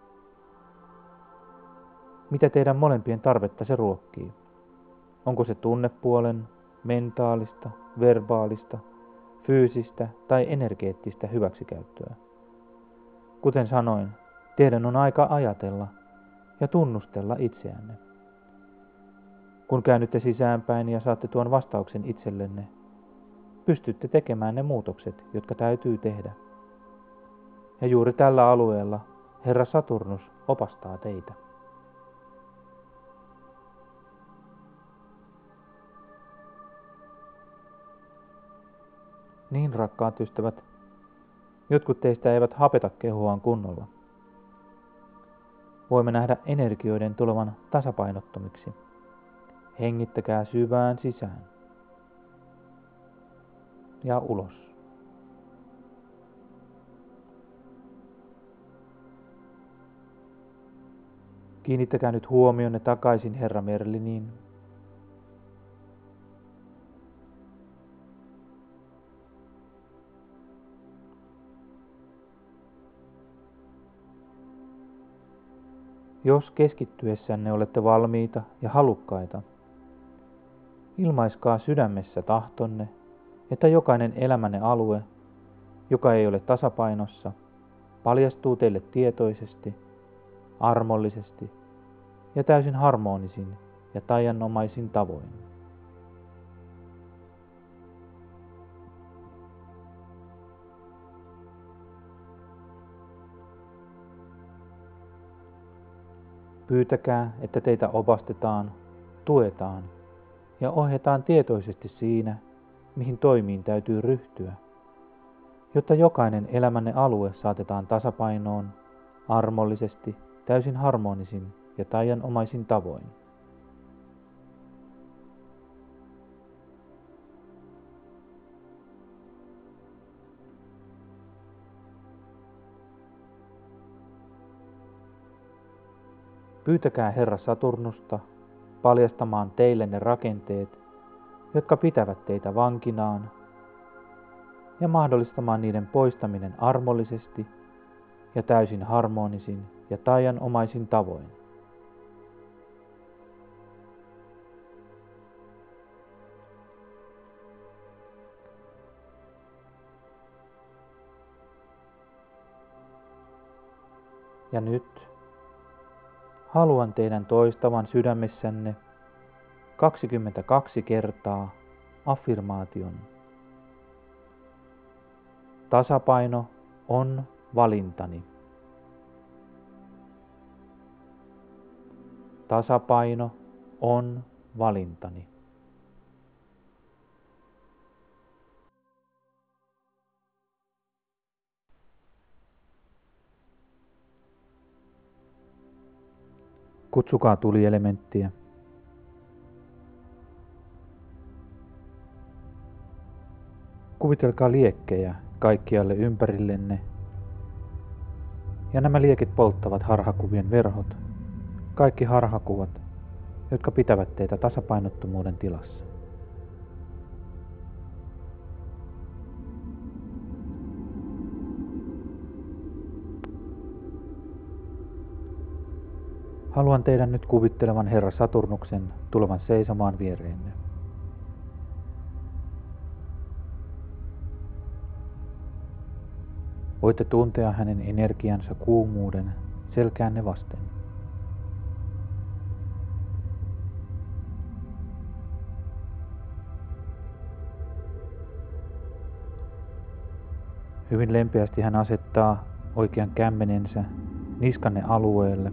Mitä teidän molempien tarvetta se ruokkii? Onko se tunnepuolen, mentaalista, verbaalista, fyysistä tai energeettistä hyväksikäyttöä? Kuten sanoin, teidän on aika ajatella ja tunnustella itseänne. Kun käännytte sisäänpäin ja saatte tuon vastauksen itsellenne, pystytte tekemään ne muutokset, jotka täytyy tehdä. Ja juuri tällä alueella Herra Saturnus opastaa teitä. Niin, rakkaat ystävät, jotkut teistä eivät hapeta kehoaan kunnolla. Voimme nähdä energioiden tulevan tasapainottomiksi. Hengittäkää syvään sisään ja ulos. Kiinnittäkää nyt huomionne takaisin Herra Merliniin. Jos keskittyessänne olette valmiita ja halukkaita, ilmaiskaa sydämessä tahtonne, että jokainen elämänne alue, joka ei ole tasapainossa, paljastuu teille tietoisesti, armollisesti ja täysin harmonisin ja taianomaisin tavoin. Pyytäkää, että teitä opastetaan, tuetaan ja ohjataan tietoisesti siinä, mihin toimiin täytyy ryhtyä, jotta jokainen elämänne alue saatetaan tasapainoon, armollisesti, täysin harmonisin ja taianomaisin tavoin. Pyytäkää Herra Saturnusta paljastamaan teille ne rakenteet, jotka pitävät teitä vankinaan, ja mahdollistamaan niiden poistaminen armollisesti ja täysin harmonisin ja taianomaisin tavoin. Ja nyt haluan teidän toistavan sydämessänne 22 kertaa affirmaation. Tasapaino on valintani. Tasapaino on valintani. Kutsukaa tulielementtiä. Kuvitelkaa liekkejä kaikkialle ympärillenne, ja nämä liekit polttavat harhakuvien verhot, kaikki harhakuvat, jotka pitävät teitä tasapainottomuuden tilassa. Haluan teidän nyt kuvittelevan Herra Saturnuksen tulevan seisomaan viereenne. Voitte tuntea hänen energiansa kuumuuden selkäänne vasten. Hyvin lempeästi hän asettaa oikean kämmenensä niskanne alueelle.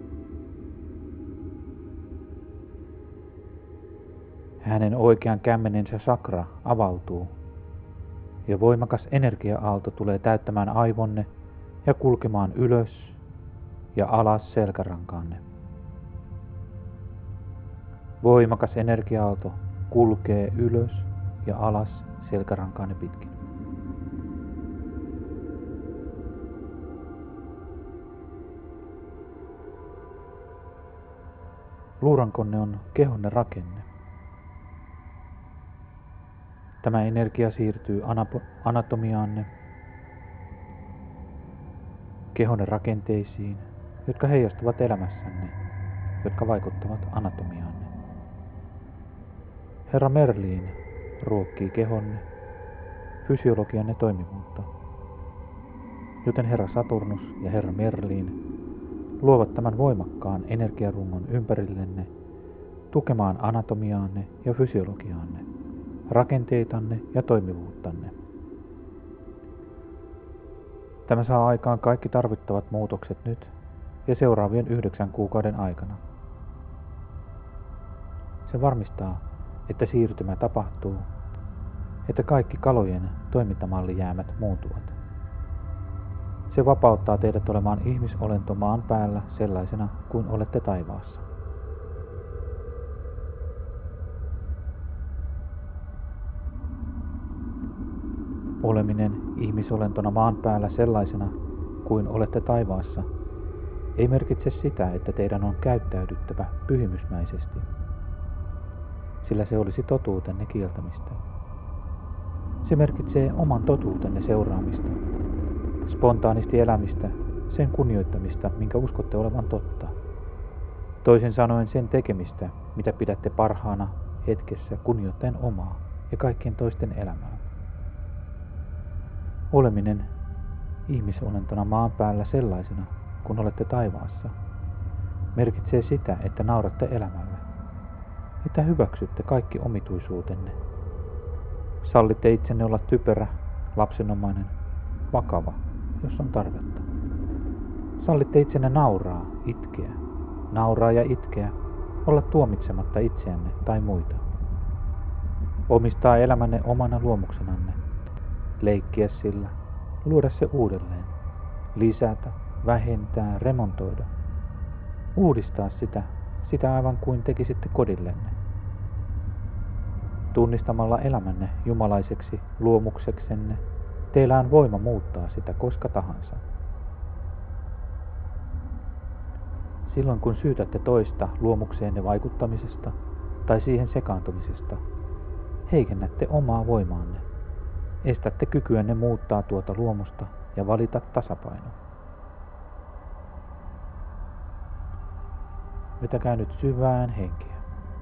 Hänen oikean kämmenensä sakra avautuu ja voimakas energia-aalto tulee täyttämään aivonne ja kulkemaan ylös ja alas selkärankaanne. Voimakas energia-aalto kulkee ylös ja alas selkärankaanne pitkin. Luurankonne on kehonne rakenne. Tämä energia siirtyy anatomiaanne, kehonne rakenteisiin, jotka heijastuvat elämässänne, jotka vaikuttavat anatomiaanne. Herra Merlin ruokkii kehonne, fysiologianne toimivuutta, joten Herra Saturnus ja Herra Merlin luovat tämän voimakkaan energiarungon ympärillenne tukemaan anatomiaanne ja fysiologiaanne, rakenteitanne ja toimivuuttanne. Tämä saa aikaan kaikki tarvittavat muutokset nyt ja seuraavien 9 kuukauden aikana. Se varmistaa, että siirtymä tapahtuu, että kaikki kalojen toimintamallijäämät muuttuvat. Se vapauttaa teidät olemaan ihmisolento maan päällä sellaisena kuin olette taivaassa. Oleminen ihmisolentona maan päällä sellaisena kuin olette taivaassa ei merkitse sitä, että teidän on käyttäydyttävä pyhimysmäisesti, sillä se olisi totuutenne kieltämistä. Se merkitsee oman totuutenne seuraamista, spontaanisti elämistä, sen kunnioittamista, minkä uskotte olevan totta. Toisin sanoen sen tekemistä, mitä pidätte parhaana hetkessä kunnioittaen omaa ja kaikkien toisten elämää. Oleminen ihmisolentona maan päällä sellaisena, kun olette taivaassa, merkitsee sitä, että nauratte elämälle, että hyväksytte kaikki omituisuutenne. Sallitte itsenne olla typerä, lapsenomainen, vakava, jos on tarvetta. Sallitte itsenne nauraa ja itkeä, olla tuomitsematta itseänne tai muita. Omistaa elämänne omana luomuksenanne, leikkiä sillä, luoda se uudelleen, lisätä, vähentää, remontoida, uudistaa sitä aivan kuin tekisitte kodillenne. Tunnistamalla elämänne jumalaiseksi luomukseksenne, teillä on voima muuttaa sitä koska tahansa. Silloin kun syytätte toista luomukseenne vaikuttamisesta tai siihen sekaantumisesta, heikennätte omaa voimaanne. Estätte kykyänne muuttaa tuota luomusta ja valita tasapaino. Vetäkää nyt syvään henkeä.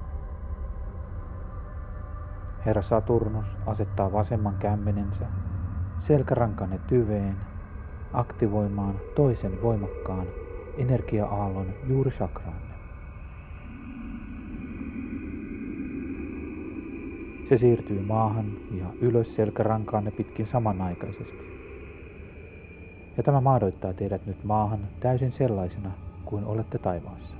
Herra Saturnus asettaa vasemman kämmenensä selkärankanne tyveen aktivoimaan toisen voimakkaan energia-aallon juuri chakraanne. Se siirtyy maahan ja ylös selkärankaanne pitkin samanaikaisesti. Ja tämä maadoittaa teidät nyt maahan täysin sellaisena kuin olette taivaassa.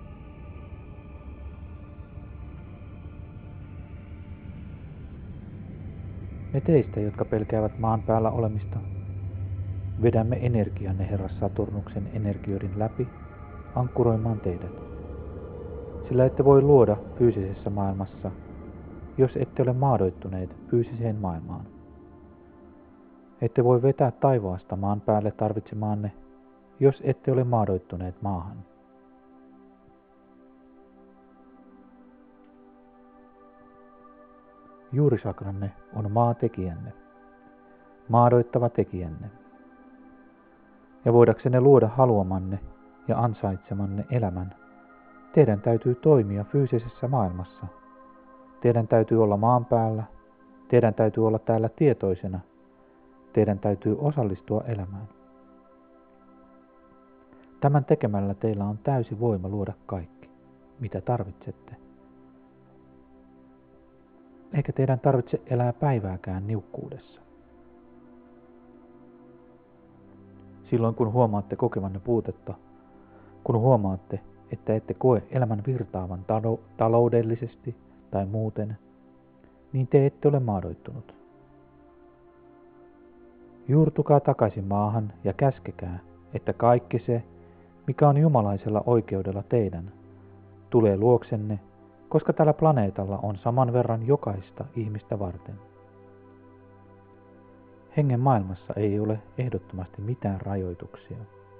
Me teistä, jotka pelkäävät maan päällä olemista, vedämme energianne Herra Saturnuksen energioiden läpi ankkuroimaan teidät. Sillä ette voi luoda fyysisessä maailmassa, jos ette ole maadoittuneet fyysiseen maailmaan. Ette voi vetää taivaasta maan päälle tarvitsemaanne, jos ette ole maadoittuneet maahan. Juurisakranne on maatekijänne, maadoittava tekijänne. Ja voidaksenne luoda haluamanne ja ansaitsemanne elämän, teidän täytyy toimia fyysisessä maailmassa. Teidän täytyy olla maan päällä, teidän täytyy olla täällä tietoisena, teidän täytyy osallistua elämään. Tämän tekemällä teillä on täysi voima luoda kaikki, mitä tarvitsette. Eikä teidän tarvitse elää päivääkään niukkuudessa. Silloin kun huomaatte kokevanne puutetta, kun huomaatte, että ette koe elämän virtaavan taloudellisesti tai muuten, niin te ette ole maadoittunut. Juurtukaa takaisin maahan ja käskekää, että kaikki se, mikä on jumalaisella oikeudella teidän, tulee luoksenne, koska tällä planeetalla on saman verran jokaista ihmistä varten. Hengen maailmassa ei ole ehdottomasti mitään rajoituksia.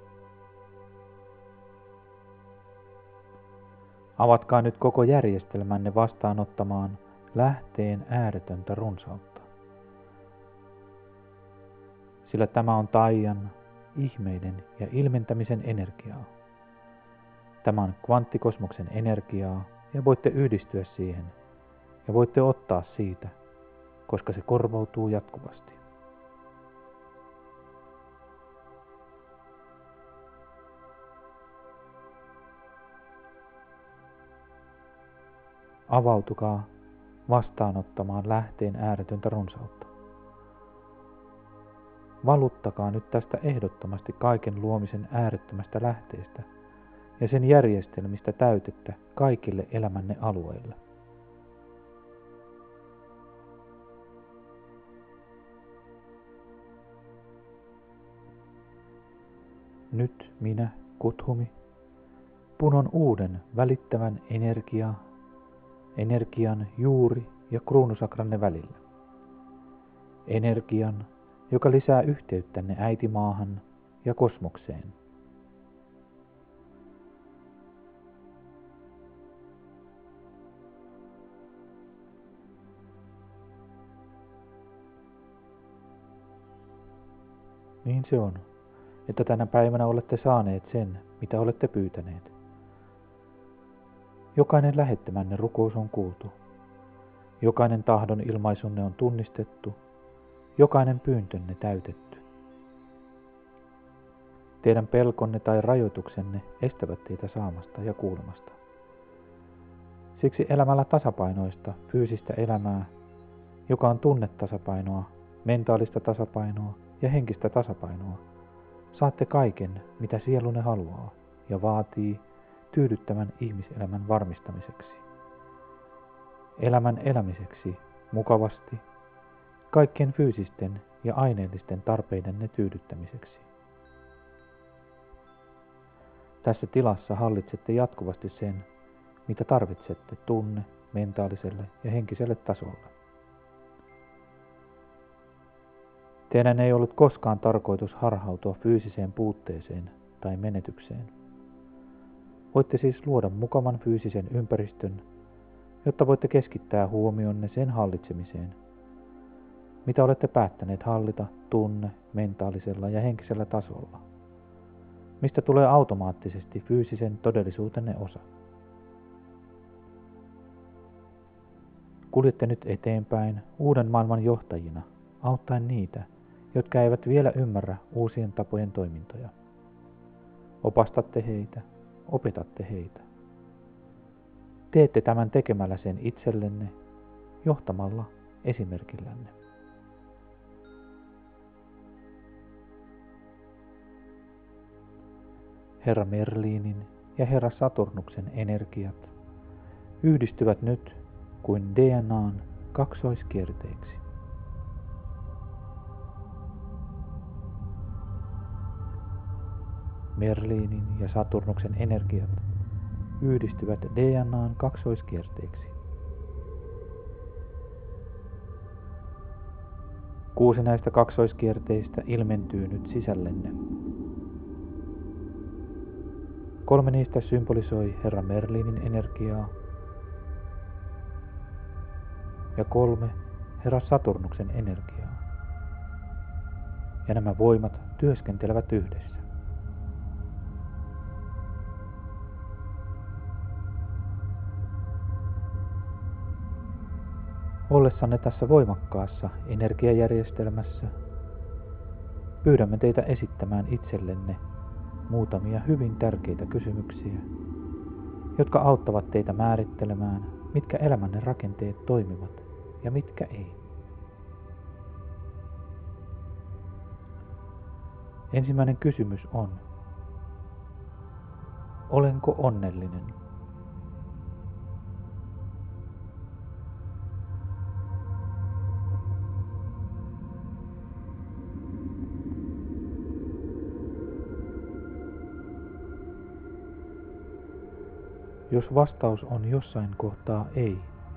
Avatkaa nyt koko järjestelmänne vastaanottamaan lähteen ääretöntä runsautta. Sillä tämä on taian, ihmeiden ja ilmentämisen energiaa. Tämä on kvanttikosmoksen energiaa ja voitte yhdistyä siihen ja voitte ottaa siitä, koska se korvautuu jatkuvasti. Avautukaa vastaanottamaan lähteen ääretöntä runsautta. Valuttakaa nyt tästä ehdottomasti kaiken luomisen äärettömästä lähteestä ja sen järjestelmistä täytettä kaikille elämänne alueille. Nyt minä, Kuthumi, punon uuden välittävän energian juuri ja kruunusakranne välillä. Energian, joka lisää yhteyttänne äitimaahan ja kosmokseen. Niin se on, että tänä päivänä olette saaneet sen, mitä olette pyytäneet. Jokainen lähettämänne rukous on kuultu. Jokainen tahdon ilmaisunne on tunnistettu. Jokainen pyyntönne täytetty. Teidän pelkonne tai rajoituksenne estävät teitä saamasta ja kuulemasta. Siksi elämällä tasapainoista fyysistä elämää, joka on tunnetasapainoa, mentaalista tasapainoa ja henkistä tasapainoa, saatte kaiken, mitä sielunne haluaa ja vaatii tyydyttävän ihmiselämän varmistamiseksi. Elämän elämiseksi mukavasti, kaikkien fyysisten ja aineellisten tarpeidenne tyydyttämiseksi. Tässä tilassa hallitsette jatkuvasti sen, mitä tarvitsette tunne, mentaaliselle ja henkiselle tasolle. Teidän ei ollut koskaan tarkoitus harhautua fyysiseen puutteeseen tai menetykseen. Voitte siis luoda mukavan fyysisen ympäristön, jotta voitte keskittää huomionne sen hallitsemiseen, mitä olette päättäneet hallita tunne, mentaalisella ja henkisellä tasolla, mistä tulee automaattisesti fyysisen todellisuutenne osa. Kuljette nyt eteenpäin uuden maailman johtajina, auttaen niitä, jotka eivät vielä ymmärrä uusien tapojen toimintoja. Opastatte heitä, opetatte heitä. Teette tämän tekemällä sen itsellenne, johtamalla esimerkillänne. Herra Merlinin ja Herra Saturnuksen energiat yhdistyvät nyt kuin DNAn kaksoiskierteiksi. Merlinin ja Saturnuksen energiat yhdistyvät DNAn kaksoiskierteeksi. 6 näistä kaksoiskierteistä ilmentyy nyt sisällenne. 3 niistä symbolisoi Herra Merlinin energiaa ja 3 Herra Saturnuksen energiaa. Ja nämä voimat työskentelevät yhdessä. Ollessanne tässä voimakkaassa energiajärjestelmässä, pyydämme teitä esittämään itsellenne muutamia hyvin tärkeitä kysymyksiä, jotka auttavat teitä määrittelemään, mitkä elämänne rakenteet toimivat ja mitkä ei. Ensimmäinen kysymys on: olenko onnellinen? Jos vastaus on jossain kohtaa ei,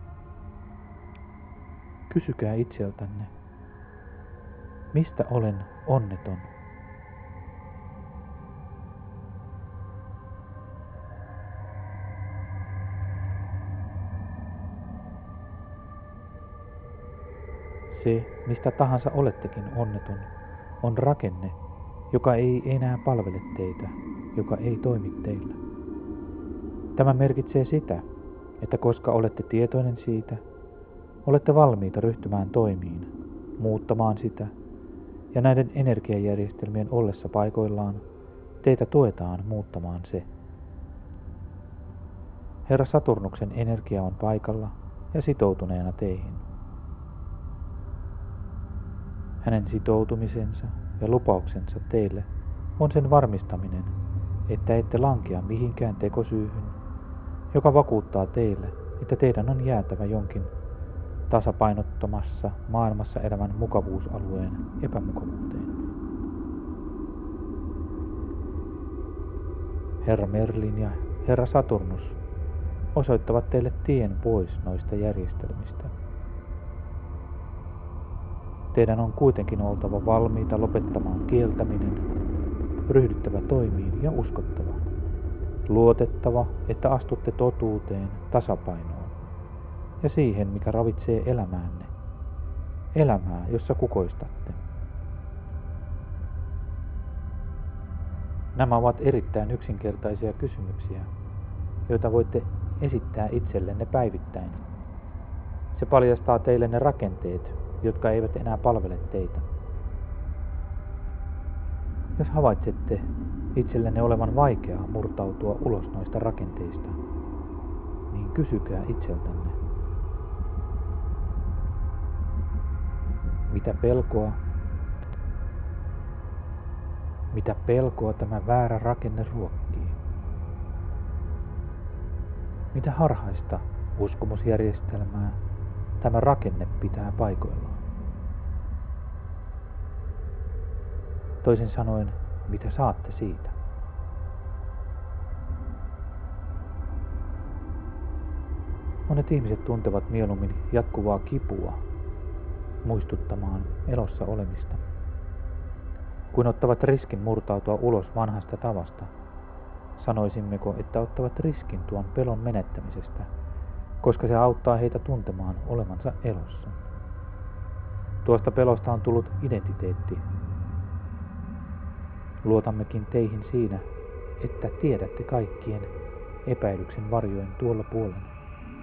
kysykää itseltänne, mistä olen onneton? Se, mistä tahansa olettekin onneton, on rakenne, joka ei enää palvele teitä, joka ei toimi teillä. Tämä merkitsee sitä, että koska olette tietoinen siitä, olette valmiita ryhtymään toimiin, muuttamaan sitä, ja näiden energiajärjestelmien ollessa paikoillaan, teitä tuetaan muuttamaan se. Herra Saturnuksen energia on paikalla ja sitoutuneena teihin. Hänen sitoutumisensa ja lupauksensa teille on sen varmistaminen, että ette lankea mihinkään tekosyyhyn, joka vakuuttaa teille, että teidän on jäätävä jonkin tasapainottomassa maailmassa elävän mukavuusalueen epämukavuuteen. Herra Merlin ja Herra Saturnus osoittavat teille tien pois noista järjestelmistä. Teidän on kuitenkin oltava valmiita lopettamaan kieltäminen, ryhdyttävä toimiin ja uskottava. Luotettava, että astutte totuuteen, tasapainoon ja siihen, mikä ravitsee elämäänne. Elämää, jossa kukoistatte. Nämä ovat erittäin yksinkertaisia kysymyksiä, joita voitte esittää itsellenne päivittäin. Se paljastaa teille ne rakenteet, jotka eivät enää palvele teitä. Jos havaitsette itsellenne olevan vaikeaa murtautua ulos noista rakenteista, niin kysykää itseltänne, mitä pelkoa tämä väärä rakenne ruokkii? Mitä harhaista uskomusjärjestelmää tämä rakenne pitää paikoillaan? Toisin sanoen, mitä saatte siitä? Monet ihmiset tuntevat mieluummin jatkuvaa kipua muistuttamaan elossa olemista, kuin ottavat riskin murtautua ulos vanhasta tavasta, sanoisimmeko, että ottavat riskin tuon pelon menettämisestä, koska se auttaa heitä tuntemaan olevansa elossa. Tuosta pelosta on tullut identiteetti. Luotammekin teihin siinä, että tiedätte kaikkien epäilyksen varjojen tuolla puolella,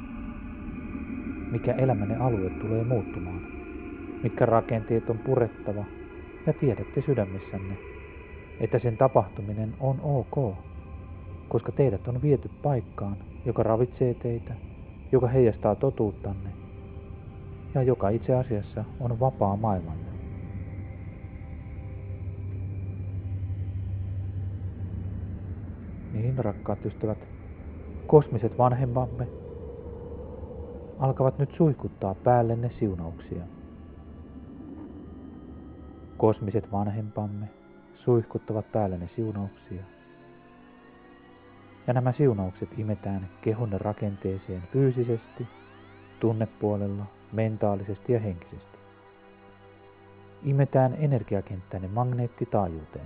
mikä elämänne alue tulee muuttumaan, mitkä rakenteet on purettava, ja tiedätte sydämessänne, että sen tapahtuminen on ok, koska teidät on viety paikkaan, joka ravitsee teitä, joka heijastaa totuuttanne ja joka itse asiassa on vapaa maailmanne. Niin, rakkaat ystävät, kosmiset vanhempamme alkavat nyt suihkuttaa päällenne siunauksia. Kosmiset vanhempamme suihkuttavat päällenne siunauksia. Ja nämä siunaukset imetään kehonne rakenteeseen fyysisesti, tunnepuolella, mentaalisesti ja henkisesti. Imetään energiakenttänne magneettitaajuuteen.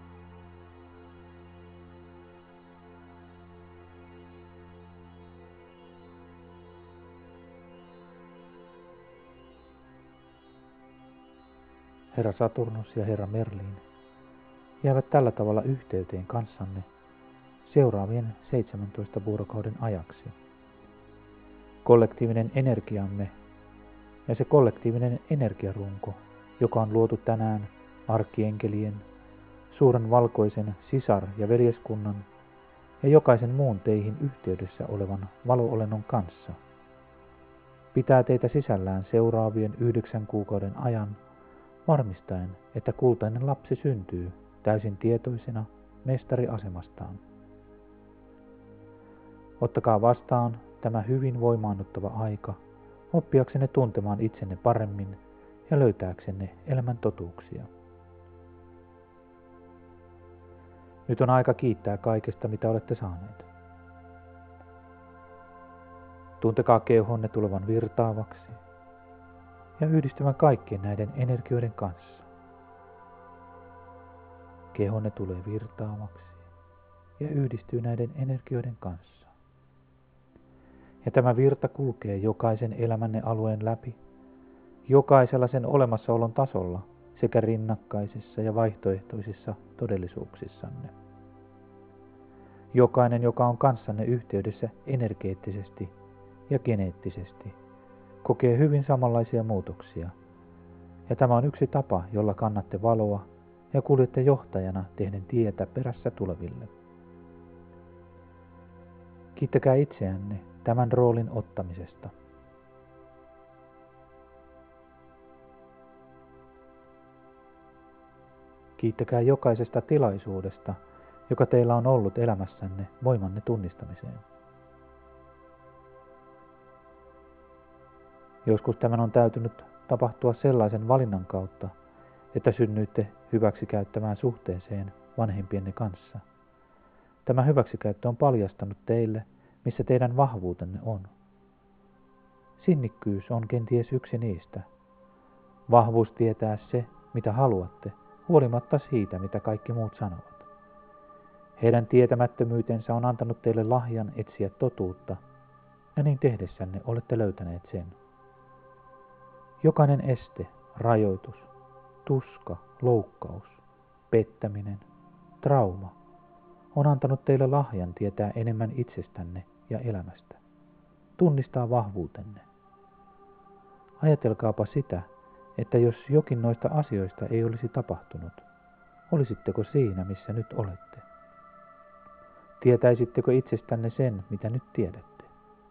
Herra Saturnus ja Herra Merlin jäävät tällä tavalla yhteyteen kanssanne seuraavien 17 vuorokauden ajaksi. Kollektiivinen energiamme ja se kollektiivinen energiarunko, joka on luotu tänään arkkienkelien, suuren valkoisen sisar- ja veljeskunnan ja jokaisen muun teihin yhteydessä olevan valo-olennon kanssa, pitää teitä sisällään seuraavien 9 kuukauden ajan varmistaen, että kultainen lapsi syntyy täysin tietoisena mestariasemastaan. Ottakaa vastaan tämä hyvin voimaannuttava aika, oppiaksenne tuntemaan itsenne paremmin ja löytääksenne elämän totuuksia. Nyt on aika kiittää kaikesta, mitä olette saaneet. Tuntekaa kehonne tulevan virtaavaksi ja yhdistymään kaikkien näiden energioiden kanssa. Kehonne tulee virtaavaksi ja yhdistyy näiden energioiden kanssa. Ja tämä virta kulkee jokaisen elämänne alueen läpi, jokaisella sen olemassaolon tasolla sekä rinnakkaisissa ja vaihtoehtoisissa todellisuuksissanne. Jokainen, joka on kanssanne yhteydessä energeettisesti ja geneettisesti, kokee hyvin samanlaisia muutoksia, ja tämä on yksi tapa, jolla kannatte valoa ja kuljette johtajana tehden tietä perässä tuleville. Kiittäkää itseänne tämän roolin ottamisesta. Kiittäkää jokaisesta tilaisuudesta, joka teillä on ollut elämässänne voimanne tunnistamiseen. Joskus tämän on täytynyt tapahtua sellaisen valinnan kautta, että synnyitte hyväksikäyttämään suhteeseen vanhempienne kanssa. Tämä hyväksikäyttö on paljastanut teille, missä teidän vahvuutenne on. Sinnikkyys on kenties yksi niistä. Vahvuus tietää se, mitä haluatte, huolimatta siitä, mitä kaikki muut sanovat. Heidän tietämättömyytensä on antanut teille lahjan etsiä totuutta, ja niin tehdessänne olette löytäneet sen. Jokainen este, rajoitus, tuska, loukkaus, pettäminen, trauma on antanut teille lahjan tietää enemmän itsestänne ja elämästä. Tunnistaa vahvuutenne. Ajatelkaapa sitä, että jos jokin noista asioista ei olisi tapahtunut, olisitteko siinä, missä nyt olette? Tietäisittekö itsestänne sen, mitä nyt tiedätte?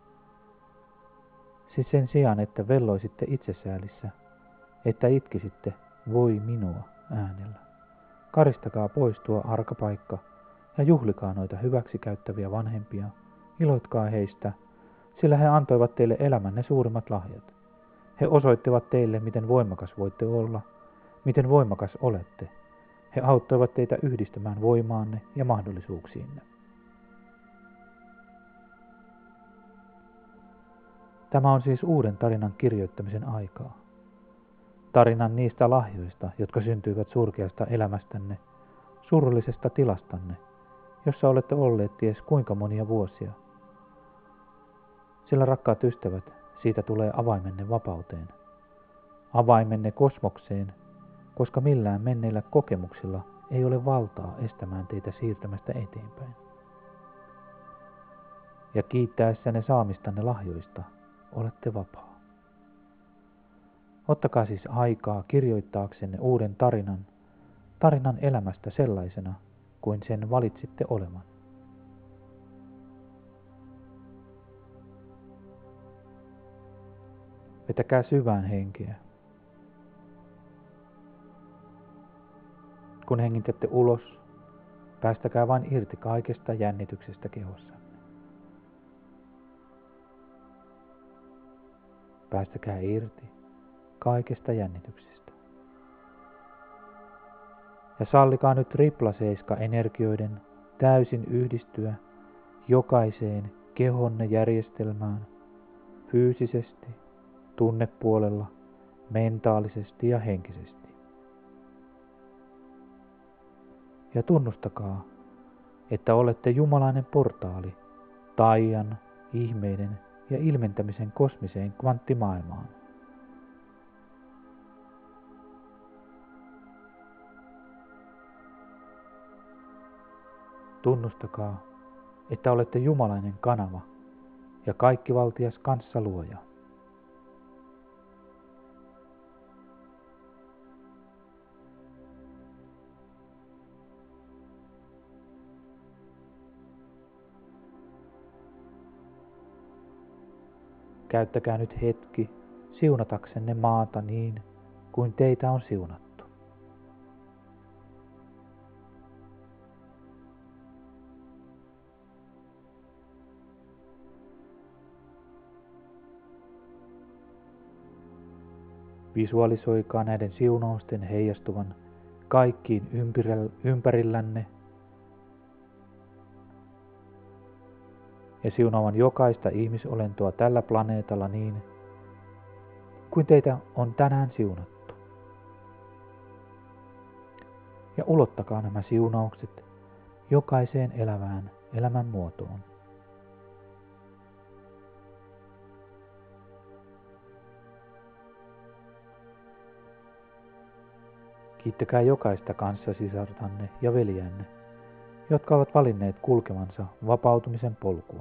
Siis sen sijaan, että velloisitte itsesäälissä, että itkisitte voi minua äänellä. Karistakaa pois tuo arka paikka ja juhlikaa noita hyväksikäyttäviä vanhempia, iloitkaa heistä, sillä he antoivat teille elämänne suurimmat lahjat. He osoittivat teille, miten voimakas voitte olla, miten voimakas olette. He auttoivat teitä yhdistämään voimaanne ja mahdollisuuksiinne. Tämä on siis uuden tarinan kirjoittamisen aikaa. Tarinan niistä lahjoista, jotka syntyivät surkeasta elämästänne, surullisesta tilastanne, jossa olette olleet ties kuinka monia vuosia. Sillä rakkaat ystävät, siitä tulee avaimenne vapauteen. Avaimenne kosmokseen, koska millään menneillä kokemuksilla ei ole valtaa estämään teitä siirtämästä eteenpäin. Ja kiittäessänne saamistanne lahjoista olette vapaa. Ottakaa siis aikaa kirjoittaaksenne uuden tarinan elämästä sellaisena, kuin sen valitsitte olevan. Vetäkää syvään henkeä. Kun hengitätte ulos, päästäkää vain irti kaikesta jännityksestä kehossanne. Päästäkää irti kaikesta jännityksestä. Ja sallikaa nyt riplaseiska energioiden täysin yhdistyä jokaiseen kehonne järjestelmään fyysisesti, tunnepuolella, mentaalisesti ja henkisesti. Ja tunnustakaa, että olette jumalainen portaali taian, ihmeiden ja ilmentämisen kosmiseen kvanttimaailmaan. Tunnustakaa, että olette jumalainen kanava ja kaikkivaltias kanssaluoja. Käyttäkää nyt hetki siunataksenne maata niin, kuin teitä on siunattu. Visualisoikaa näiden siunausten heijastuvan kaikkiin ympärillänne ja siunaavan jokaista ihmisolentoa tällä planeetalla niin, kuin teitä on tänään siunattu. Ja ulottakaa nämä siunaukset jokaiseen elävään elämän muotoon. Kiittäkää jokaista kanssasisartanne ja veljänne, jotka ovat valinneet kulkevansa vapautumisen polkua.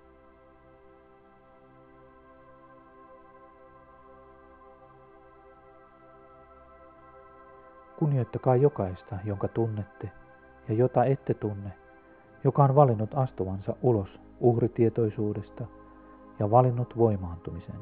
Kunnioittakaa jokaista, jonka tunnette ja jota ette tunne, joka on valinnut astuvansa ulos uhritietoisuudesta ja valinnut voimaantumisen.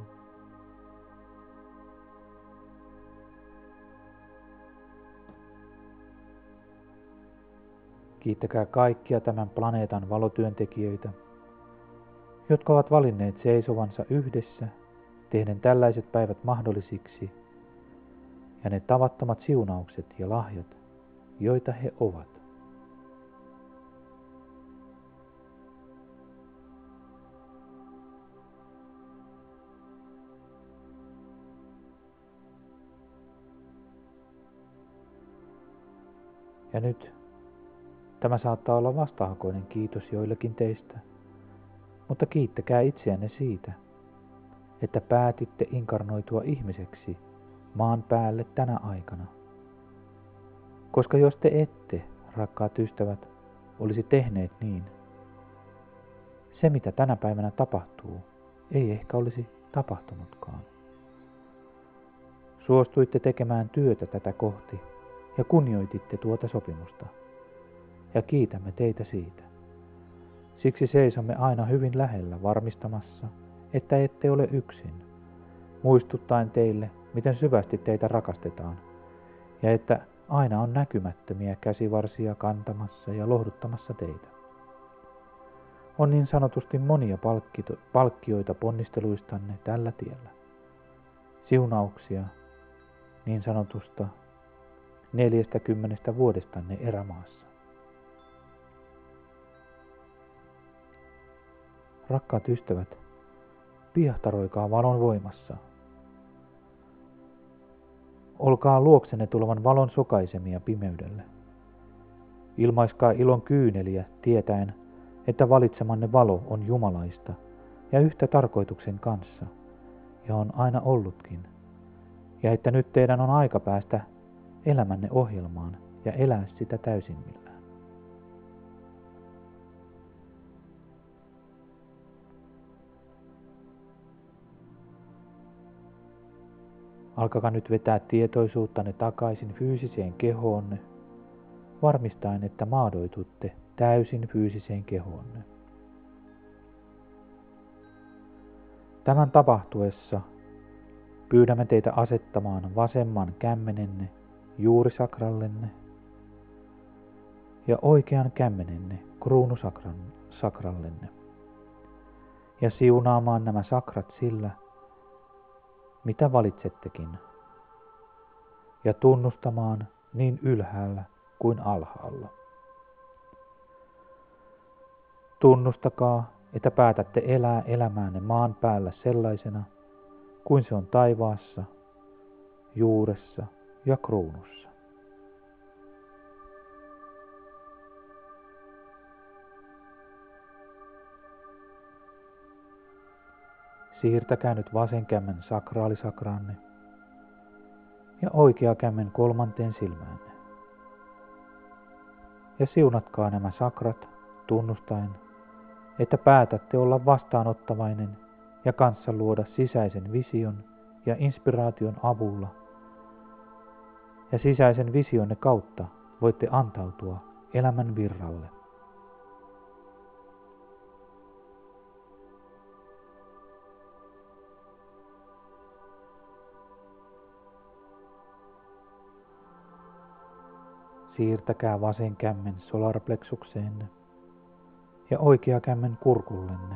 Kiittäkää kaikkia tämän planeetan valotyöntekijöitä, jotka ovat valinneet seisovansa yhdessä, tehden tällaiset päivät mahdollisiksi, ja ne tavattomat siunaukset ja lahjat, joita he ovat. Ja nyt tämä saattaa olla vastahakoinen kiitos joillekin teistä, mutta kiittäkää itseänne siitä, että päätitte inkarnoitua ihmiseksi maan päälle tänä aikana. Koska jos te ette, rakkaat ystävät, olisi tehneet niin, se mitä tänä päivänä tapahtuu, ei ehkä olisi tapahtunutkaan. Suostuitte tekemään työtä tätä kohti ja kunnioititte tuota sopimusta. Ja kiitämme teitä siitä. Siksi seisomme aina hyvin lähellä varmistamassa, että ette ole yksin, muistuttaen teille, miten syvästi teitä rakastetaan, ja että aina on näkymättömiä käsivarsia kantamassa ja lohduttamassa teitä. On niin sanotusti monia palkkioita ponnisteluistanne tällä tiellä. Siunauksia niin sanotusta 40 vuodestanne erämaassa. Rakkaat ystävät, piahtaroikaa valon voimassa. Olkaa luoksenne tulevan valon sokaisemia pimeydelle. Ilmaiskaa ilon kyyneliä tietäen, että valitsemanne valo on jumalaista ja yhtä tarkoituksen kanssa, ja on aina ollutkin, ja että nyt teidän on aika päästä elämänne ohjelmaan ja elää sitä täysimmillään. Alkakaa nyt vetää tietoisuuttanne takaisin fyysiseen kehoonne, varmistaen, että maadoitutte täysin fyysiseen kehoonne. Tämän tapahtuessa pyydämme teitä asettamaan vasemman kämmenenne juurisakrallenne ja oikean kämmenenne kruunusakrallenne ja siunaamaan nämä sakrat sillä, mitä valitsettekin, ja tunnustamaan niin ylhäällä kuin alhaalla. Tunnustakaa, että päätätte elää elämäänne maan päällä sellaisena, kuin se on taivaassa, juuressa ja kruunussa. Siirtäkää nyt vasen kämmen sakraalisakraanne ja oikea kämmen kolmanteen silmäänne. Ja siunatkaa nämä sakrat tunnustaen, että päätätte olla vastaanottavainen ja kanssa luoda sisäisen vision ja inspiraation avulla. Ja sisäisen visionne kautta voitte antautua elämän virralle. Siirtäkää vasen kämmen solarplexukseenne ja oikea kämmen kurkullenne.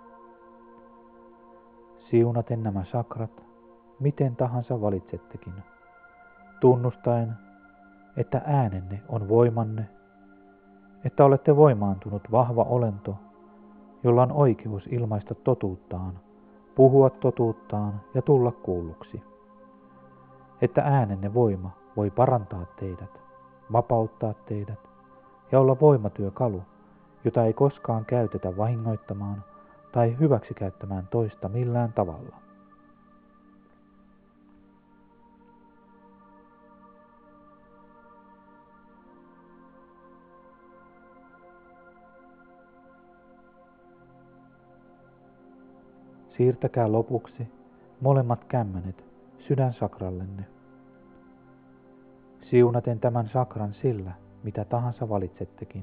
Siunaten nämä sakrat, miten tahansa valitsettekin, tunnustaen, että äänenne on voimanne, että olette voimaantunut vahva olento, jolla on oikeus ilmaista totuuttaan, puhua totuuttaan ja tulla kuulluksi. Että äänenne voima voi parantaa teidät, vapauttaa teidät ja olla voimatyökalu, jota ei koskaan käytetä vahingoittamaan tai hyväksikäyttämään toista millään tavalla. Siirtäkää lopuksi molemmat kämmenet sydänsakrallenne. Siunaten tämän sakran sillä, mitä tahansa valitsettekin.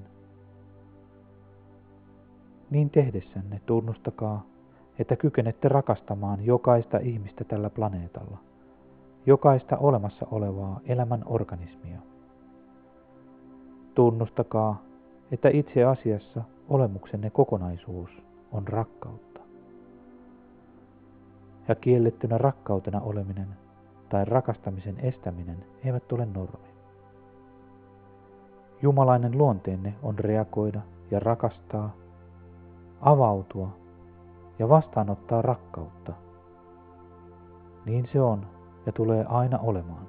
Niin tehdessänne tunnustakaa, että kykenette rakastamaan jokaista ihmistä tällä planeetalla, jokaista olemassa olevaa elämän organismia. Tunnustakaa, että itse asiassa olemuksenne kokonaisuus on rakkautta. Ja kiellettynä rakkautena oleminen tai rakastamisen estäminen eivät ole normi. Jumalainen luonteenne on reagoida ja rakastaa, avautua ja vastaanottaa rakkautta. Niin se on ja tulee aina olemaan.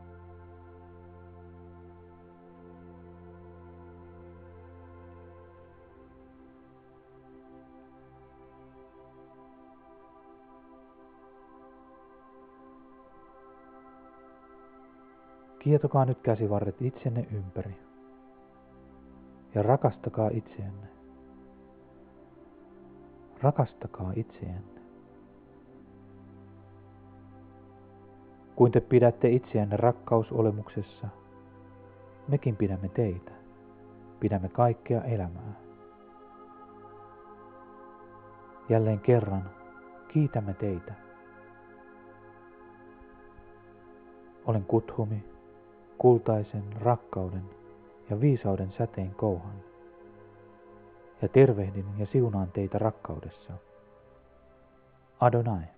Kietokaa nyt käsivarret itsenne ympäri ja rakastakaa itseänne. Rakastakaa itseänne. Kuin te pidätte itseänne rakkausolemuksessa, mekin pidämme teitä, pidämme kaikkea elämää. Jälleen kerran kiitämme teitä. Olen Kuthumi, kultaisen rakkauden ja viisauden säteen kouhan, ja tervehdin ja siunaan teitä rakkaudessa. Adonai.